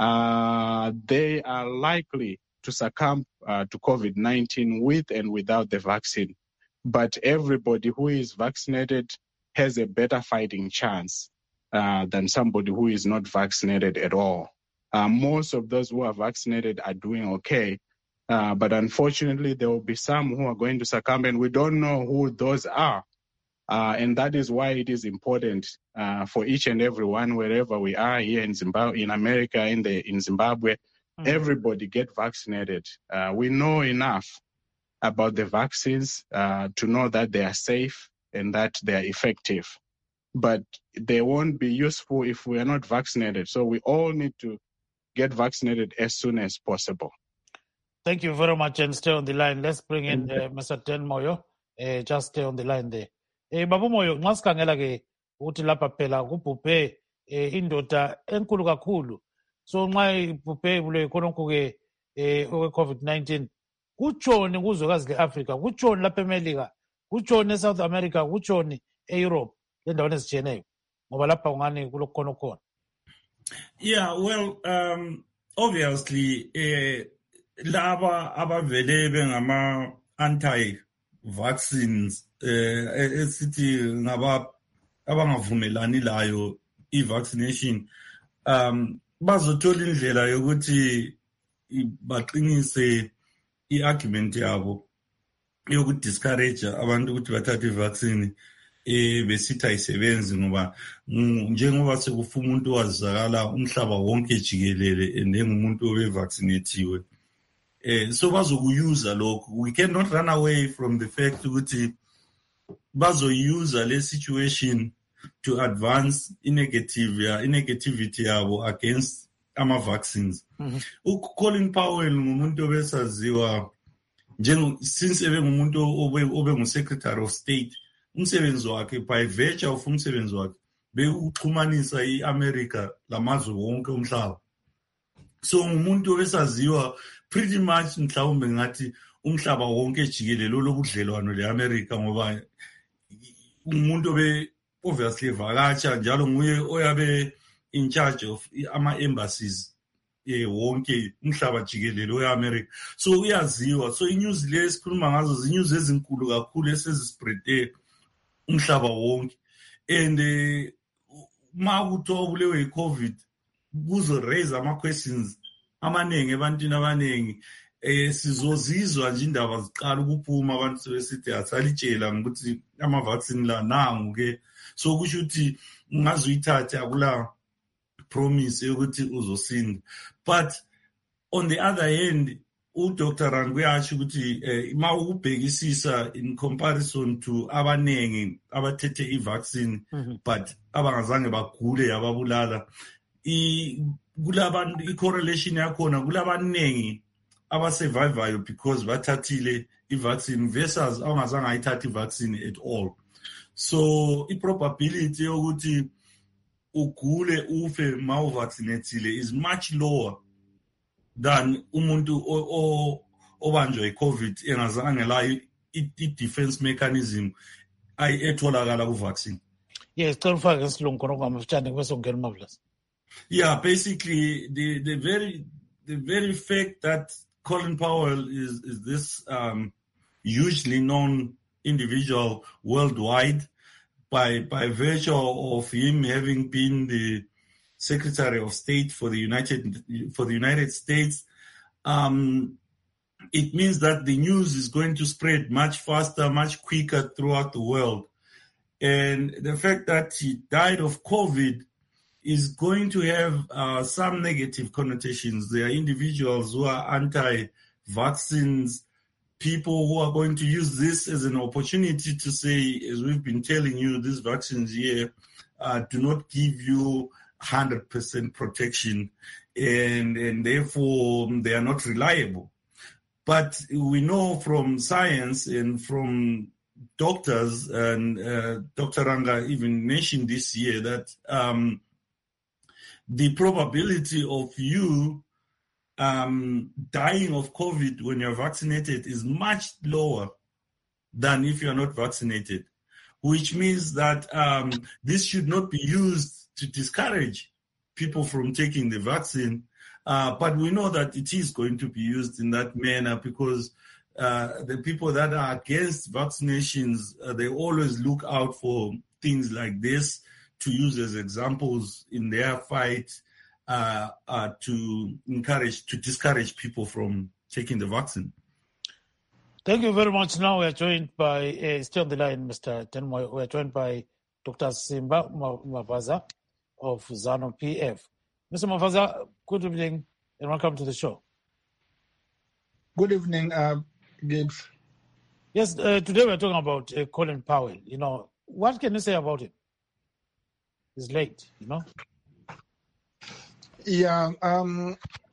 uh, they are likely to succumb uh, to COVID nineteen with and without the vaccine. But everybody who is vaccinated has a better fighting chance uh, than somebody who is not vaccinated at all. Uh, most of those who are vaccinated are doing okay, uh, but unfortunately there will be some who are going to succumb, and we don't know who those are. Uh, and that is why it is important uh, for each and every one, wherever we are here in Zimbabwe, in America, in the in Zimbabwe, mm-hmm. everybody get vaccinated. Uh, we know enough about the vaccines uh, to know that they are safe and that they are effective. But they won't be useful if we are not vaccinated. So we all need to get vaccinated as soon as possible. Thank you very much, and stay on the line. Let's bring in uh, Mister Dan Moyo. Uh, just stay on the line there. Eh Babu Moyo, nxa sikhangela ke ukuthi lapha phela kubhubhe indoda enkulu kakhulu. So nxa ibhubhe ibule khonokho ke eh COVID nineteen, kutshoni kuzwekazi leAfrica, kutshoni lapha eMelika, kutshoni eSouth America, kutshoni eEurope, lendaweni ezitshiyeneyo. Ngoba lapha kungani kulokhona khona. Yeah, well, um, obviously, eh, laba abavele bengama anti-vaccines, eh, esithi ngaba abangavumelani layo i-vaccination, um, bazothola indlela yokuthi baqinise i-argument yabo yoku-discourage abantu ukuthi bathathe i-vaccine. Eh besithi ayisebenzi ngoba njengoba sekufa umuntu wazakala umhlaba wonke jikelele endengumuntu obevaccinatiwe, eh so bazokuyuza lokho. We cannot run away from the fact ukuthi bazoyuza le situation to advance in-negative ya in-negativity yabo against ama-vaccines. Mm-hmm. uColin Powell ngumuntu obesaziwa njengo since ebengumuntu obe ngu-Secretary of State. Umsebenzi wakhe by virtue of umsebenzi wakhe bekuxhumanisa iAmerica lamazwe wonke umhlaba. So umuntu obesaziwa pretty much mhlawumbe ngathi umhlaba wonke jikelele lokudlelwano leAmerica, ngoba umuntu obe obviously vakatsha njalo nguye oyabe in charge of ama embassies eh wonke umhlaba jikelele weAmerica. So uyaziwa. So inews le sikhuluma ngazo zinews ezinkulu kakhulu esezispreade umhlaba wonke, and uh, ma kuthiwa bulewe iCovid kuzo raise ama questions amaningi ebantwini abaningi. Eh sizozizwa nje indaba ziqala ukuphuma abantu sebesithi asalitshela ukuthi ama vaccine la nangu ke, so kusho ukuthi ungazuyithatha akula promise yokuthi uzosinda. But on the other hand, uDoctor Rangwe ukuthi eh ma ukubhekisisa in comparison to abanengi abathethe i-vaccine, mm-hmm. but abangazange bagule yababulala, i kulabantu i-correlation yakhona kulabanengi abasurvivayo because bathathile i-vaccine versus abangazange ayithatha i-vaccine at all. So i-probability yokuthi ugule ufe ma uvaccinatile is much lower than umuntu obanjwa i-COVID engazange la i-defense mechanism etholakala ku-vaccine. Yes, ufake isilungu khona kwamafutshane bese ungena Marvelous. Yeah, basically the the very the very fact that Colin Powell is is this um, hugely known individual worldwide by by virtue of him having been the Secretary of State for the United for the United States, um, it means that the news is going to spread much faster, much quicker throughout the world. And the fact that he died of COVID is going to have uh, some negative connotations. There are individuals who are anti-vaccines, people who are going to use this as an opportunity to say, as we've been telling you, these vaccines here uh, do not give you one hundred percent protection, and, and therefore they are not reliable. But we know from science and from doctors, and uh, Doctor Ranga even mentioned this year, that um, the probability of you um, dying of COVID when you're vaccinated is much lower than if you're not vaccinated, which means that um, this should not be used to discourage people from taking the vaccine. Uh, but we know that it is going to be used in that manner because uh, the people that are against vaccinations, uh, they always look out for things like this to use as examples in their fight uh, uh, to encourage, to discourage people from taking the vaccine. Thank you very much. Now we are joined by, uh, stay on the line, Mister Tenmoy, we are joined by Doctor Simba Mavaza of ZANU P F. Mister Mavaza, good evening and welcome to the show. Good evening, uh, Gibbs. Yes, uh, today we're talking about uh, Colin Powell. You know, what can you say about him? He's late, you know? Yeah, um,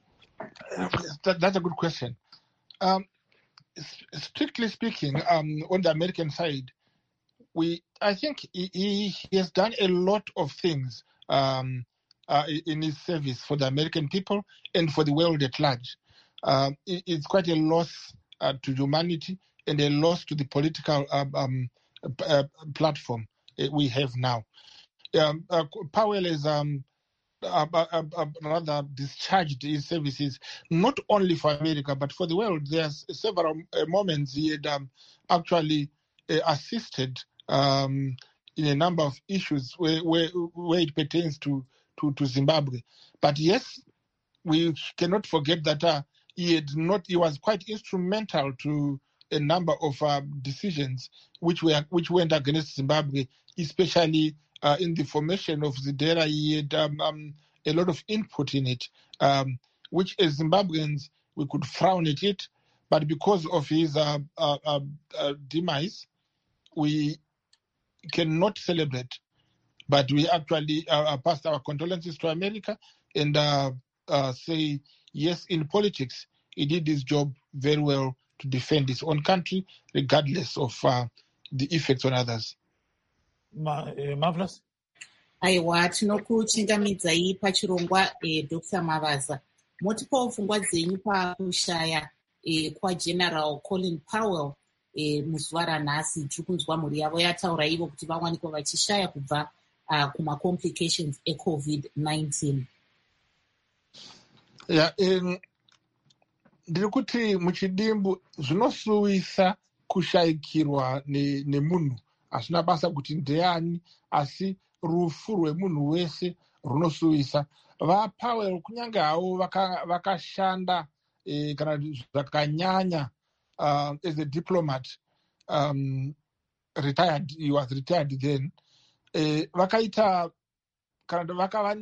that, that's a good question. Um, strictly speaking, um, on the American side, we I think he, he has done a lot of things um, uh, in his service for the American people and for the world at large. Um, it, it's quite a loss uh, to humanity and a loss to the political um, um, uh, platform we have now. Um, uh, Powell is um, uh, uh, uh, rather discharged his services not only for America but for the world. There's several uh, moments he had um, actually uh, assisted um, in a number of issues where, where, where it pertains to, to, to Zimbabwe. But yes, we cannot forget that uh, he had not. He was quite instrumental to a number of uh, decisions which were which went against Zimbabwe, especially uh, in the formation of ZIDERA. He had um, um, a lot of input in it, um, which as Zimbabweans we could frown at it, but because of his uh, uh, uh, uh, demise, we cannot celebrate. But we actually uh, passed our condolences to America and uh, uh, say, yes, in politics, he did his job very well to defend his own country, regardless of uh, the effects on others. Ma, uh, Marvelous? Aiwa, tinokuchingamidzai pachirongwa eh, Doctor Mavaza. Motipawo pfungwa dzenyu pakushaya eh, kwaGeneral Colin Powell eh, muzuva ranhasi. Tiri kunzwa mhuri yavo yataura ivo kuti vawanikwa vachishaya kubva uh, kuma-complications e-covid nineteen. Yeah, um, ndiri kuti muchidimbu zvinosuwisa kushayikirwa nemunhu asina basa kuti ndeani, asi rufu rwemunhu wese runosuwisa. VaPowell kunyange havo vakashanda eh, kana zvakanyanya uh, as a diplomat, um, retired, he was retired then, eh, vakaita kana vakava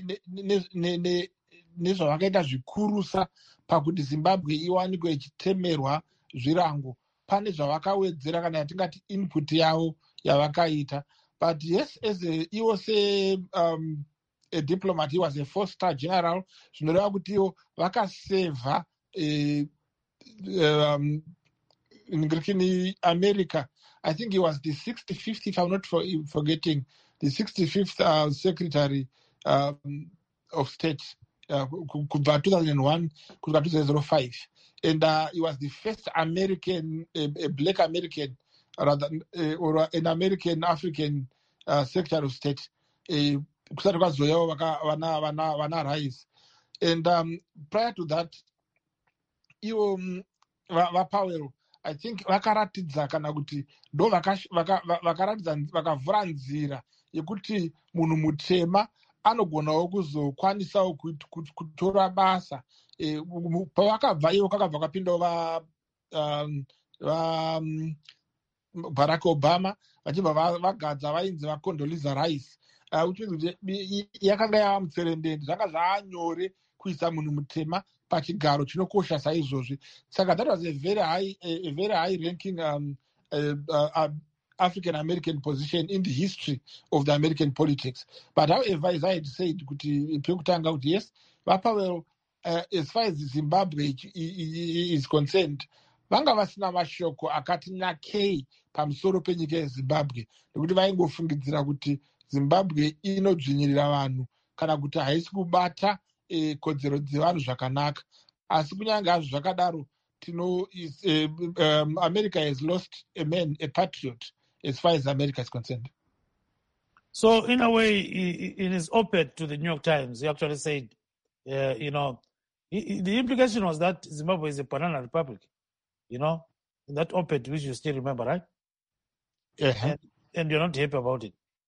nezvavakaita zvikurusa pakuti Zimbabwe iwanikwe ichitemerwa zvirango. Pane zvavakawedzera kana yatingati input yavo yavakaita. But yes, as a, he was a, um, a diplomat, he was a four-star general. Zvinoreva kuti ivo vakaseva eh, um, in America. I think he was the sixty-fifth, if I'm not for, forgetting, the sixty-fifth uh, Secretary um, of State. Uh, two thousand one to two thousand five, and uh, he was the first American, a, a black American, rather, uh, or an American African uh, Secretary of State. And um, prior to that, you um, Powell, I think vakaratidza kana kuti ndo vakaratidza vakavhura nzira yekuti munhu mutema anogonawo kuzokwanisawo kutora basa. Pavakabva ivo kakabva kapindawo va Barack Obama vachibva vagadza vainzi vaCondoleezza Rice, uchinzi yakanga yava mutserendende. Zvanga zvaanyore kuisa munhu mutema pachigaro chinokosha saizvozvi. Saka that was a very high, a, a very high ranking um, uh, uh, African American position in the history of the American politics. But however, as I had said, yes, VaPowell, uh, as far as Zimbabwe is concerned, vanga vasina mashoko akati nakei pamusoro penyika yeZimbabwe, nekuti vaingofungidzira kuti Zimbabwe inodzvinyirira vanhu kana kuti haisi kubata eh, kodzero dzevanhu zvakanaka. Asi kunyange hazvo zvakadaro, tino uh, um, America has lost a man, a patriot, as far as America is concerned. So, in a way, in his op-ed to the New York Times, he actually said, uh, you know, he, the implication was that Zimbabwe is a banana republic, you know, in that op-ed, which you still remember, right? Uh-huh. And, and you're not happy about it.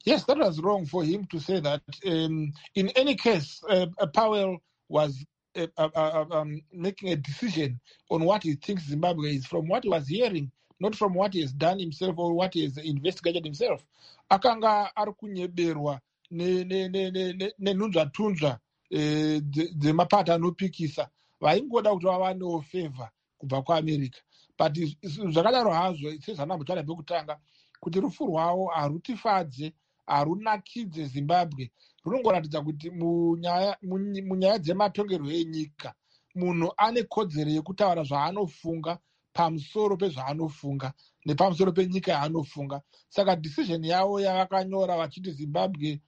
Yes, that was wrong for him to say that. Um, in any case, uh, uh, Powell was uh, uh, uh, um, making a decision on what he thinks Zimbabwe is from what he was hearing, not from what he has done himself or what he has investigated himself. Akanga ari kunyeberwa nenhunzvatunzva dzemapato anopikisa vaingoda kuti vavanewo favor kubva kuamerica. But zvakadaro hazvo sezvanambotaura pekutanga kuti rufu rwavo harutifadze harunakidze Zimbabwe, runongoratidza kuti munyaya dzematongerwo enyika munhu ane kodzero yekutaura zvaanofunga pamusoro pezvaanofunga nepamusoro penyika yaanofunga. Saka decision yavo yavakanyora vachiti Zimbabwe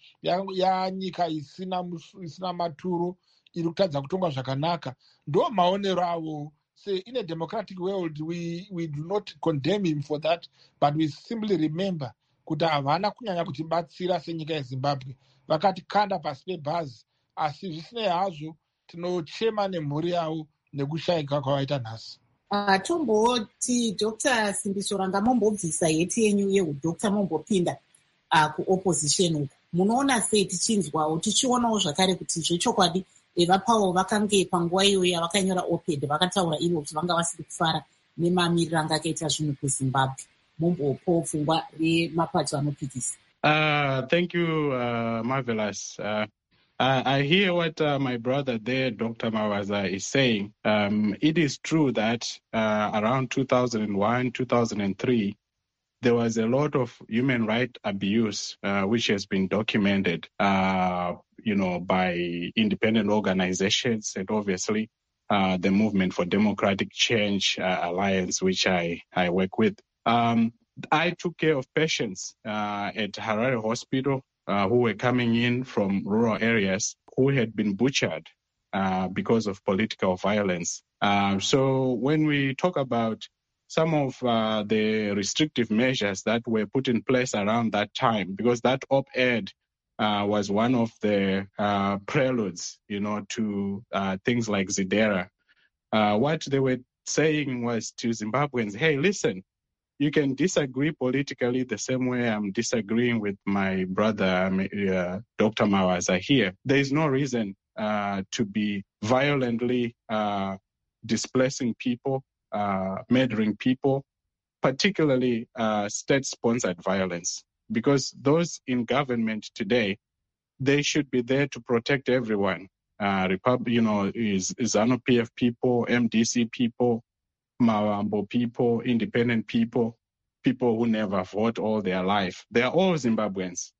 yanyika isina isina maturo iri kutadza kutongwa zvakanaka, ndo maonero avo. Say, in a democratic world, we, we do not condemn him for that, but we simply remember kuti havana kunyanya kutibatsira senyika yeZimbabwe. Vakati kanda pasi pebhazi, asi zvisinei hazvo tinochema nemhuri yavo nekushayika kwavaita nhasi. Uh, tomboti Doctor Simbiso Ranga mombobvisa heti yenyu yeudokta mombopinda uh, kuopposition uku. Munoona sei tichinzwawo tichionawo zvakare kuti zvechokwadi vaPawulo vakange panguva iyoyo yavakanyora oped vakataura ivo kuti vanga vasiri kufara nemamiriro anga akaita zvinhu kuZimbabwe. Mombopo pfungwa remapato anopikisa. Uh, thank you, uh, Marvelous. Uh, I, I hear what uh, my brother there, Doctor Mawaza, is saying. Um, it is true that uh, around two thousand one, two thousand three, there was a lot of human rights abuse, uh, which has been documented, uh, you know, by independent organizations and obviously uh, the Movement for Democratic Change uh, Alliance, which I, I work with. Um, I took care of patients uh, at Harare Hospital uh, who were coming in from rural areas who had been butchered uh, because of political violence. Uh, so when we talk about some of uh, the restrictive measures that were put in place around that time, because that op-ed uh, was one of the uh, preludes, you know, to uh, things like Zidera. Uh, what they were saying was to Zimbabweans, hey, listen, you can disagree politically the same way I'm disagreeing with my brother, uh, Doctor Mawaza here. There is no reason uh, to be violently uh, displacing people, Uh, murdering people, particularly uh, state-sponsored violence, because those in government today, they should be there to protect everyone. Uh, Repub- you know, is ZANU-P F people, M D C people, Mawambo people, independent people, people who never vote all their life. They are all Zimbabweans.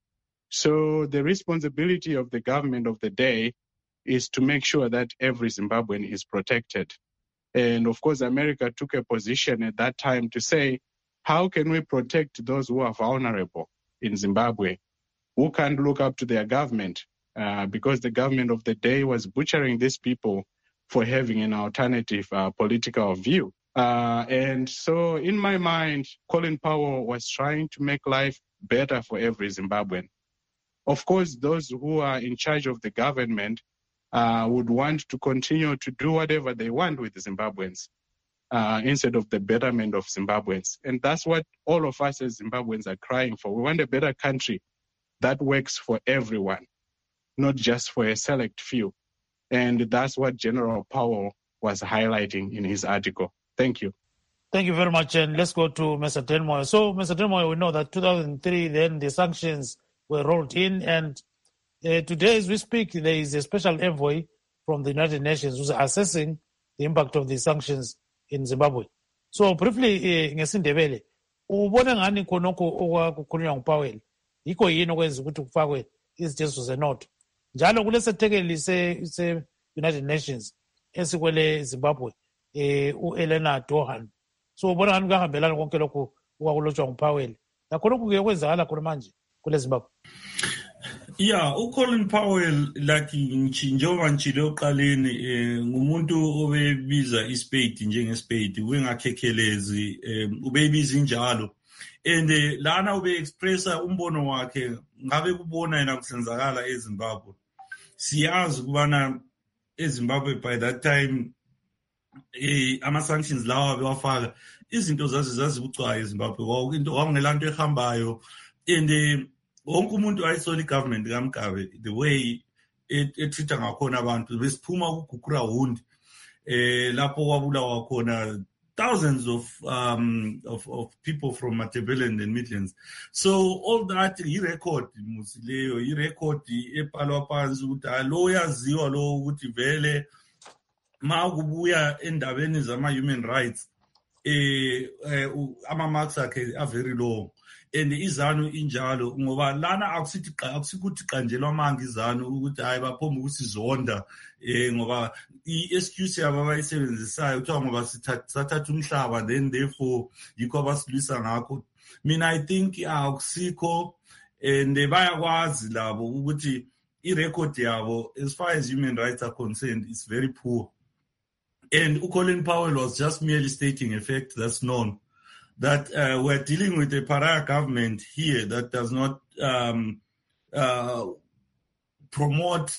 So the responsibility of the government of the day is to make sure that every Zimbabwean is protected. And of course, America took a position at that time to say, how can we protect those who are vulnerable in Zimbabwe, who can't look up to their government, uh, because the government of the day was butchering these people for having an alternative uh, political view. Uh, and so in my mind, Colin Powell was trying to make life better for every Zimbabwean. Of course, those who are in charge of the government Uh, would want to continue to do whatever they want with the Zimbabweans uh, instead of the betterment of Zimbabweans. And that's what all of us as Zimbabweans are crying for. We want a better country that works for everyone, not just for a select few. And that's what General Powell was highlighting in his article. Thank you. Thank you very much. And let's go to Mister Denmoy. So, Mister Denmoy, we know that two thousand three, then the sanctions were rolled in, and Uh, today, as we speak, there is a special envoy from the United Nations who's assessing the impact of the sanctions in Zimbabwe. So, briefly, uh, ngesindebele, ubona ngani khonokho okwakukhulunywa nguPowell yikho yini okwenza ukuthi kufakwe izitezo zenotho njalo kulesethekeli se-United Nations esikwele Zimbabwe eh, u-Elena Dohan. So, ubona ngani kuyahambelana konke lokhu okwakulotshwa nguPowell nakhonokho kuye kwenzakala khona manje kule Zimbabwe. Yeah, uColin Powell like njengoba ngitshilo oqaleni eh ngumuntu obebiza ispade njengespade wengakhekelezi eh ubebiza injalo and lana ube expressa umbono wakhe ngabe kubona yena kusenzakala eZimbabwe. Siyazi kubana eZimbabwe by that time eh ama sanctions lawa bewafaka izinto zazi zazibucwaye eZimbabwe into wangelanto ehambayo and wonke umuntu wayisola i-government kaMkabe the way etreata ngakhona abantu besiphuma kugukura hundi eh lapho kwabulawa khona thousands of um of, of people from Matabeleland and Midlands. So all that i-record musileyo i-record epalwa phansi ukuthi lo yaziwa lo ukuthi vele ma kubuya endabeni zama-human rights eh ama-marks akhe are very low. And izanu injalo ngoba lana akusithi akusikuthi qanjelwa amanga izanu ukuthi hayi baphomba ukusizonda eh ngoba i-excuse yabo abayisebenzisayo kuthiwa ngoba sithatha umhlaba then therefore yikho abasilwisa ngakho. Mina I think akusikho and bayakwazi labo ukuthi i-record yabo as far as human rights are concerned is very poor. And Colin Powell was just merely stating a fact that's known, that uh, we're dealing with a pariah government here that does not um, uh, promote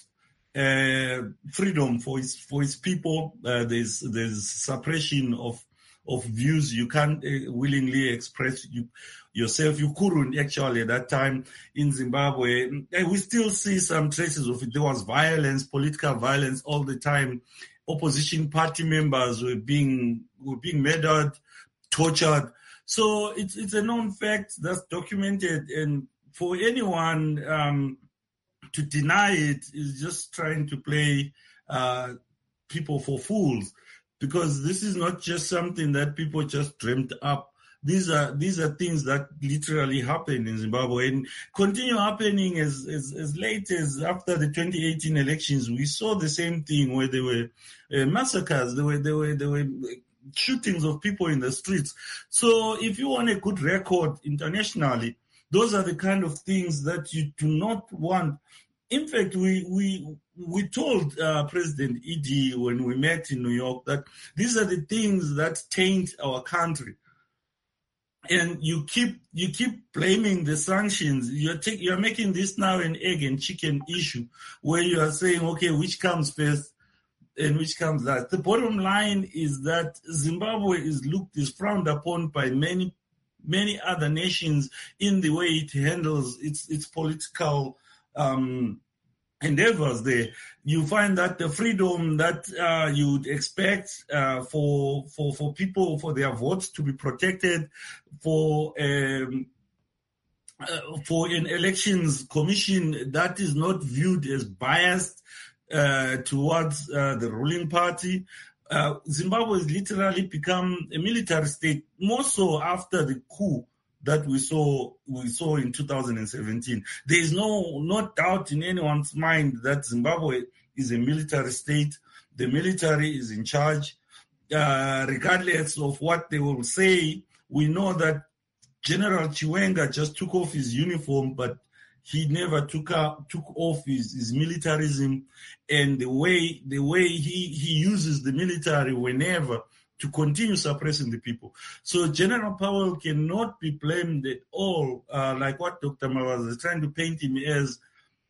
uh, freedom for its for its people. Uh, there's there's suppression of of views. You can't uh, willingly express you, yourself. You couldn't actually at that time in Zimbabwe. And we still see some traces of it. There was violence, political violence all the time. Opposition party members were being were being murdered, tortured. So it's it's a known fact that's documented, and for anyone um, to deny it is just trying to play uh, people for fools, because this is not just something that people just dreamt up. These are these are things that literally happened in Zimbabwe and continue happening as, as, as late as after the twenty eighteen elections. We saw the same thing where there were uh, massacres, there were there were there were shootings of people in the streets. So if you want a good record internationally, those are the kind of things that you do not want. In fact, we we we told uh, President E D when we met in New York that these are the things that taint our country. And you keep you keep blaming the sanctions. You're take, you're making this now an egg and chicken issue, where you are saying, okay, which comes first and which comes last. The bottom line is that Zimbabwe is looked is frowned upon by many many other nations in the way it handles its its political um, endeavors. There, you find that the freedom that uh, you'd expect uh, for for for people for their votes to be protected, for um, uh, for an elections commission that is not viewed as biased uh, towards uh, the ruling party. Uh, Zimbabwe has literally become a military state, more so after the coup that we saw we saw in two thousand seventeen. There is no no doubt in anyone's mind that Zimbabwe is a military state. The military is in charge. Uh, regardless of what they will say, we know that General Chiwenga just took off his uniform, but he never took out, took off his, his militarism, and the way the way he, he uses the military whenever to continue suppressing the people. So General Powell cannot be blamed at all, uh, like what Doctor Mavaza is trying to paint him as.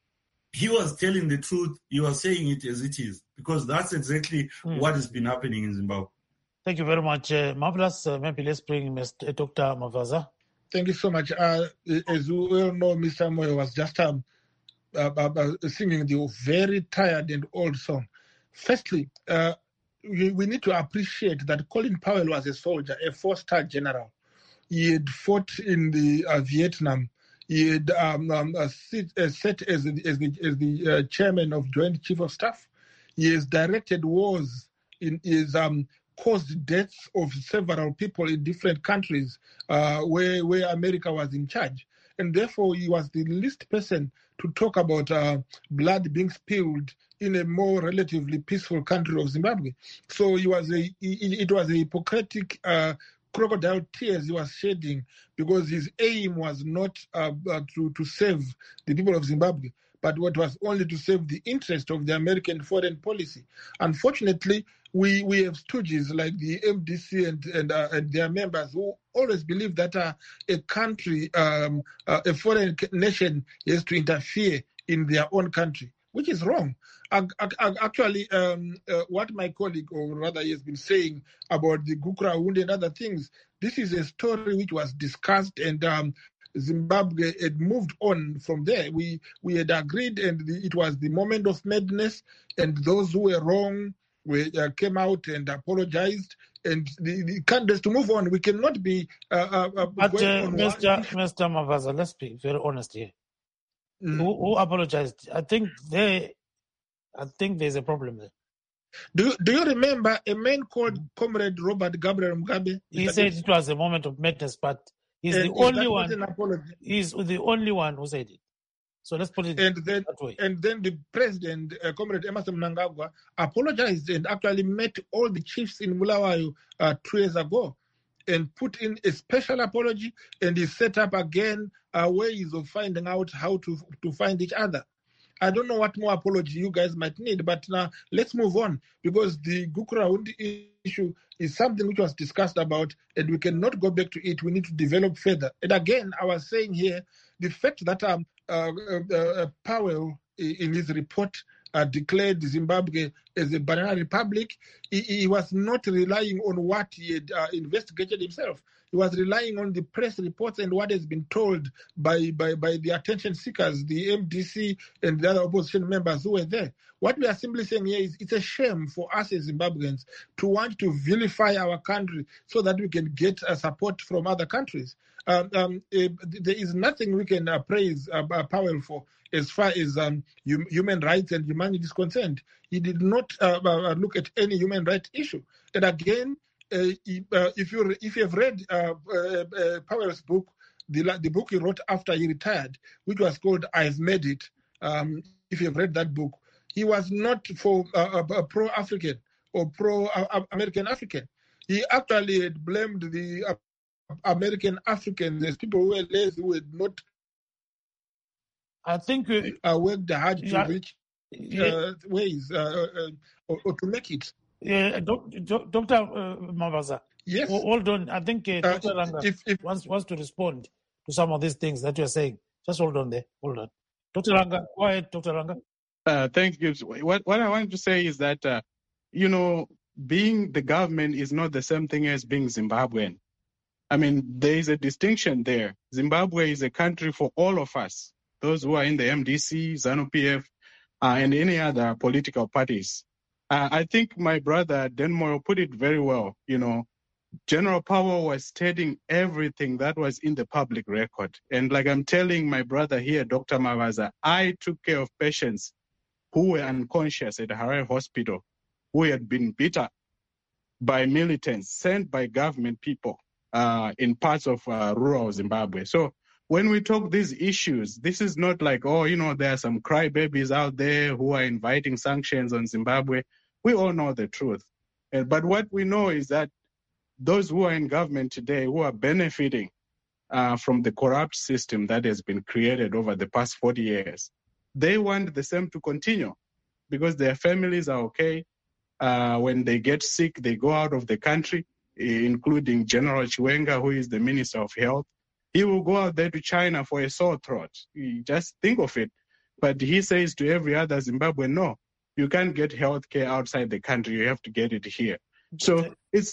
He was telling the truth. He was saying it as it is, because that's exactly mm. what has been happening in Zimbabwe. Thank you very much, uh, Marvelous. Uh, maybe let's bring Mister Doctor Mavaza. Thank you so much. Uh, as you well know, Mister Moyo was just um, uh, uh, singing the very tired and old song. Firstly, uh, we, we need to appreciate that Colin Powell was a soldier, a four-star general. He had fought in the uh, Vietnam. He had um, um, uh, sit, uh, sat as, as the, as the uh, chairman of Joint Chief of Staff. He has directed wars. In his um, caused deaths of several people in different countries uh, where where America was in charge, and therefore he was the least person to talk about uh, blood being spilled in a more relatively peaceful country of Zimbabwe. So he was a it was a Hippocratic uh, crocodile tears he was shedding, because his aim was not uh, uh, to to save the people of Zimbabwe, but what was only to save the interest of the American foreign policy. Unfortunately, we we have stooges like the M D C and and, uh, and their members who always believe that uh, a country, um, uh, a foreign nation has to interfere in their own country, which is wrong. Actually, um, uh, what my colleague, or rather he has been saying about the Gukura wound and other things, this is a story which was discussed and um, Zimbabwe had moved on from there. We we had agreed, and the, it was the moment of madness, and those who were wrong we, uh, came out and apologized. And the, the countries to move on. We cannot be uh, uh, but, going uh, on Mister one. Mister Mavaza, let's be very honest here. Mm. Who, who apologized? I think they, I think there's a problem there. Do you, do you remember a man called Comrade Robert Gabriel Mugabe? He Mister said Gates? it was a moment of madness, but he's And the is that only not one. an apology? He's the only one who said it. So let's put it And then, that way. and then the president, uh, Comrade Emerson Mnangagwa, apologized and actually met all the chiefs in Bulawayo uh, two years ago and put in a special apology, and he set up again uh, ways of finding out how to to find each other. I don't know what more apology you guys might need, but now let's move on, because the Gukurahundi issue is something which was discussed about, and we cannot go back to it. We need to develop further. And again, I was saying here, the fact that um, uh, uh, uh, Powell, in his report, uh, declared Zimbabwe as a banana republic, he, he was not relying on what he had uh, investigated himself. He was relying on the press reports and what has been told by, by, by the attention seekers, the M D C and the other opposition members who were there. What we are simply saying here is it's a shame for us as Zimbabweans to want to vilify our country so that we can get uh, support from other countries. Um, um, uh, there is nothing we can uh, praise uh, uh, Powell for as far as um, hum- human rights and humanity is concerned. He did not uh, uh, look at any human rights issue. And again, Uh, uh, if you if you have read uh, uh, uh, Powell's book, the the book he wrote after he retired, which was called "I've Made It," um, if you have read that book, he was not for uh, a, a pro-African or pro-American African. He actually had blamed the uh, American Africans as people who were lazy, who had not. I think uh, uh, worked hard to yeah, reach uh, yeah, ways uh, uh, or, or to make it. yeah, doc, doc, Doctor Uh, Mavaza, Yes. ho- hold on. I think uh, Uh, Doctor Ranga if if wants wants to respond to some of these things that you're saying. Just hold on there. Hold on. Doctor Ranga, go ahead, Doctor Ranga. Uh, thank you. What what I wanted to say is that, uh, you know, being the government is not the same thing as being Zimbabwean. I mean, there is a distinction there. Zimbabwe is a country for all of us, those who are in the M D C, ZANU-P F, uh, and any other political parties. Uh, I think my brother Denmoyo put it very well. You know, General Powell was stating everything that was in the public record. And like I'm telling my brother here, Doctor Mavaza, I took care of patients who were unconscious at Harare Hospital, who had been beat up by militants sent by government people uh, in parts of uh, rural Zimbabwe. So when we talk these issues, this is not like, oh, you know, there are some crybabies out there who are inviting sanctions on Zimbabwe. We all know the truth. Uh, but what we know is that those who are in government today, who are benefiting uh, from the corrupt system that has been created over the past forty years, they want the same to continue because their families are okay. Uh, when they get sick, they go out of the country, including General Chiwenga, who is the Minister of Health. He will go out there to China for a sore throat. You just think of it. But he says to every other Zimbabwean, no, you can't get health care outside the country. You have to get it here. So it's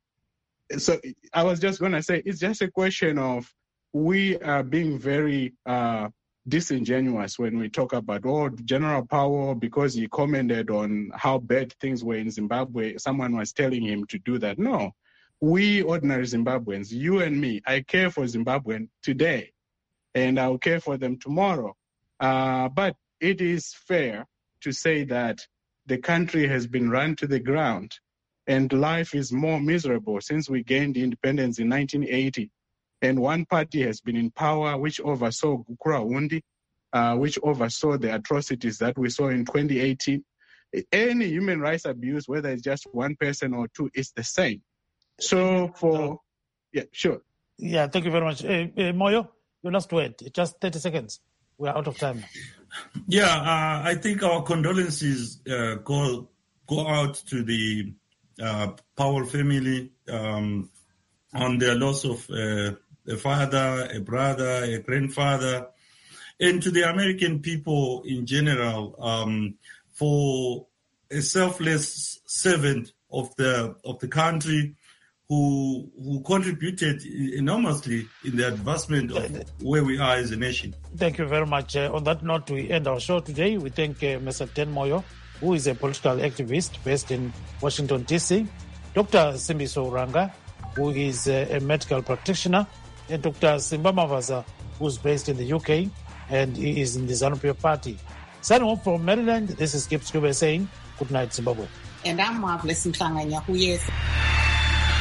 so I was just going to say, it's just a question of we are being very uh, disingenuous when we talk about, oh, General Powell, because he commented on how bad things were in Zimbabwe, someone was telling him to do that. No, we ordinary Zimbabweans, you and me, I care for Zimbabwean today, and I'll care for them tomorrow. Uh, but it is fair to say that the country has been run to the ground and life is more miserable since we gained independence in nineteen eighty. And one party has been in power which oversaw Gukurahundi, uh, which oversaw the atrocities that we saw in twenty eighteen. Any human rights abuse, whether it's just one person or two, is the same. So for, yeah, sure. Yeah, thank you very much. Uh, uh, Moyo, your last word, just thirty seconds. We are out of time. Yeah, uh, I think our condolences uh, go, go out to the uh, Powell family um, on their loss of uh, a father, a brother, a grandfather, and to the American people in general um, for a selfless servant of the of the country who who contributed enormously in the advancement of where we are as a nation. Thank you very much. Uh, on that note, we end our show today. We thank uh, Mister Ten Moyo, who is a political activist based in Washington, D C, Doctor Simbiso Uranga, who is uh, a medical practitioner, and Doctor Simba Mavaza, who's based in the U K, and he is in the ZANU-P F party. Signing off from Maryland, this is Gibbs Dube saying, good night, Zimbabwe. And I'm Marvelous Mhlanganya, who is...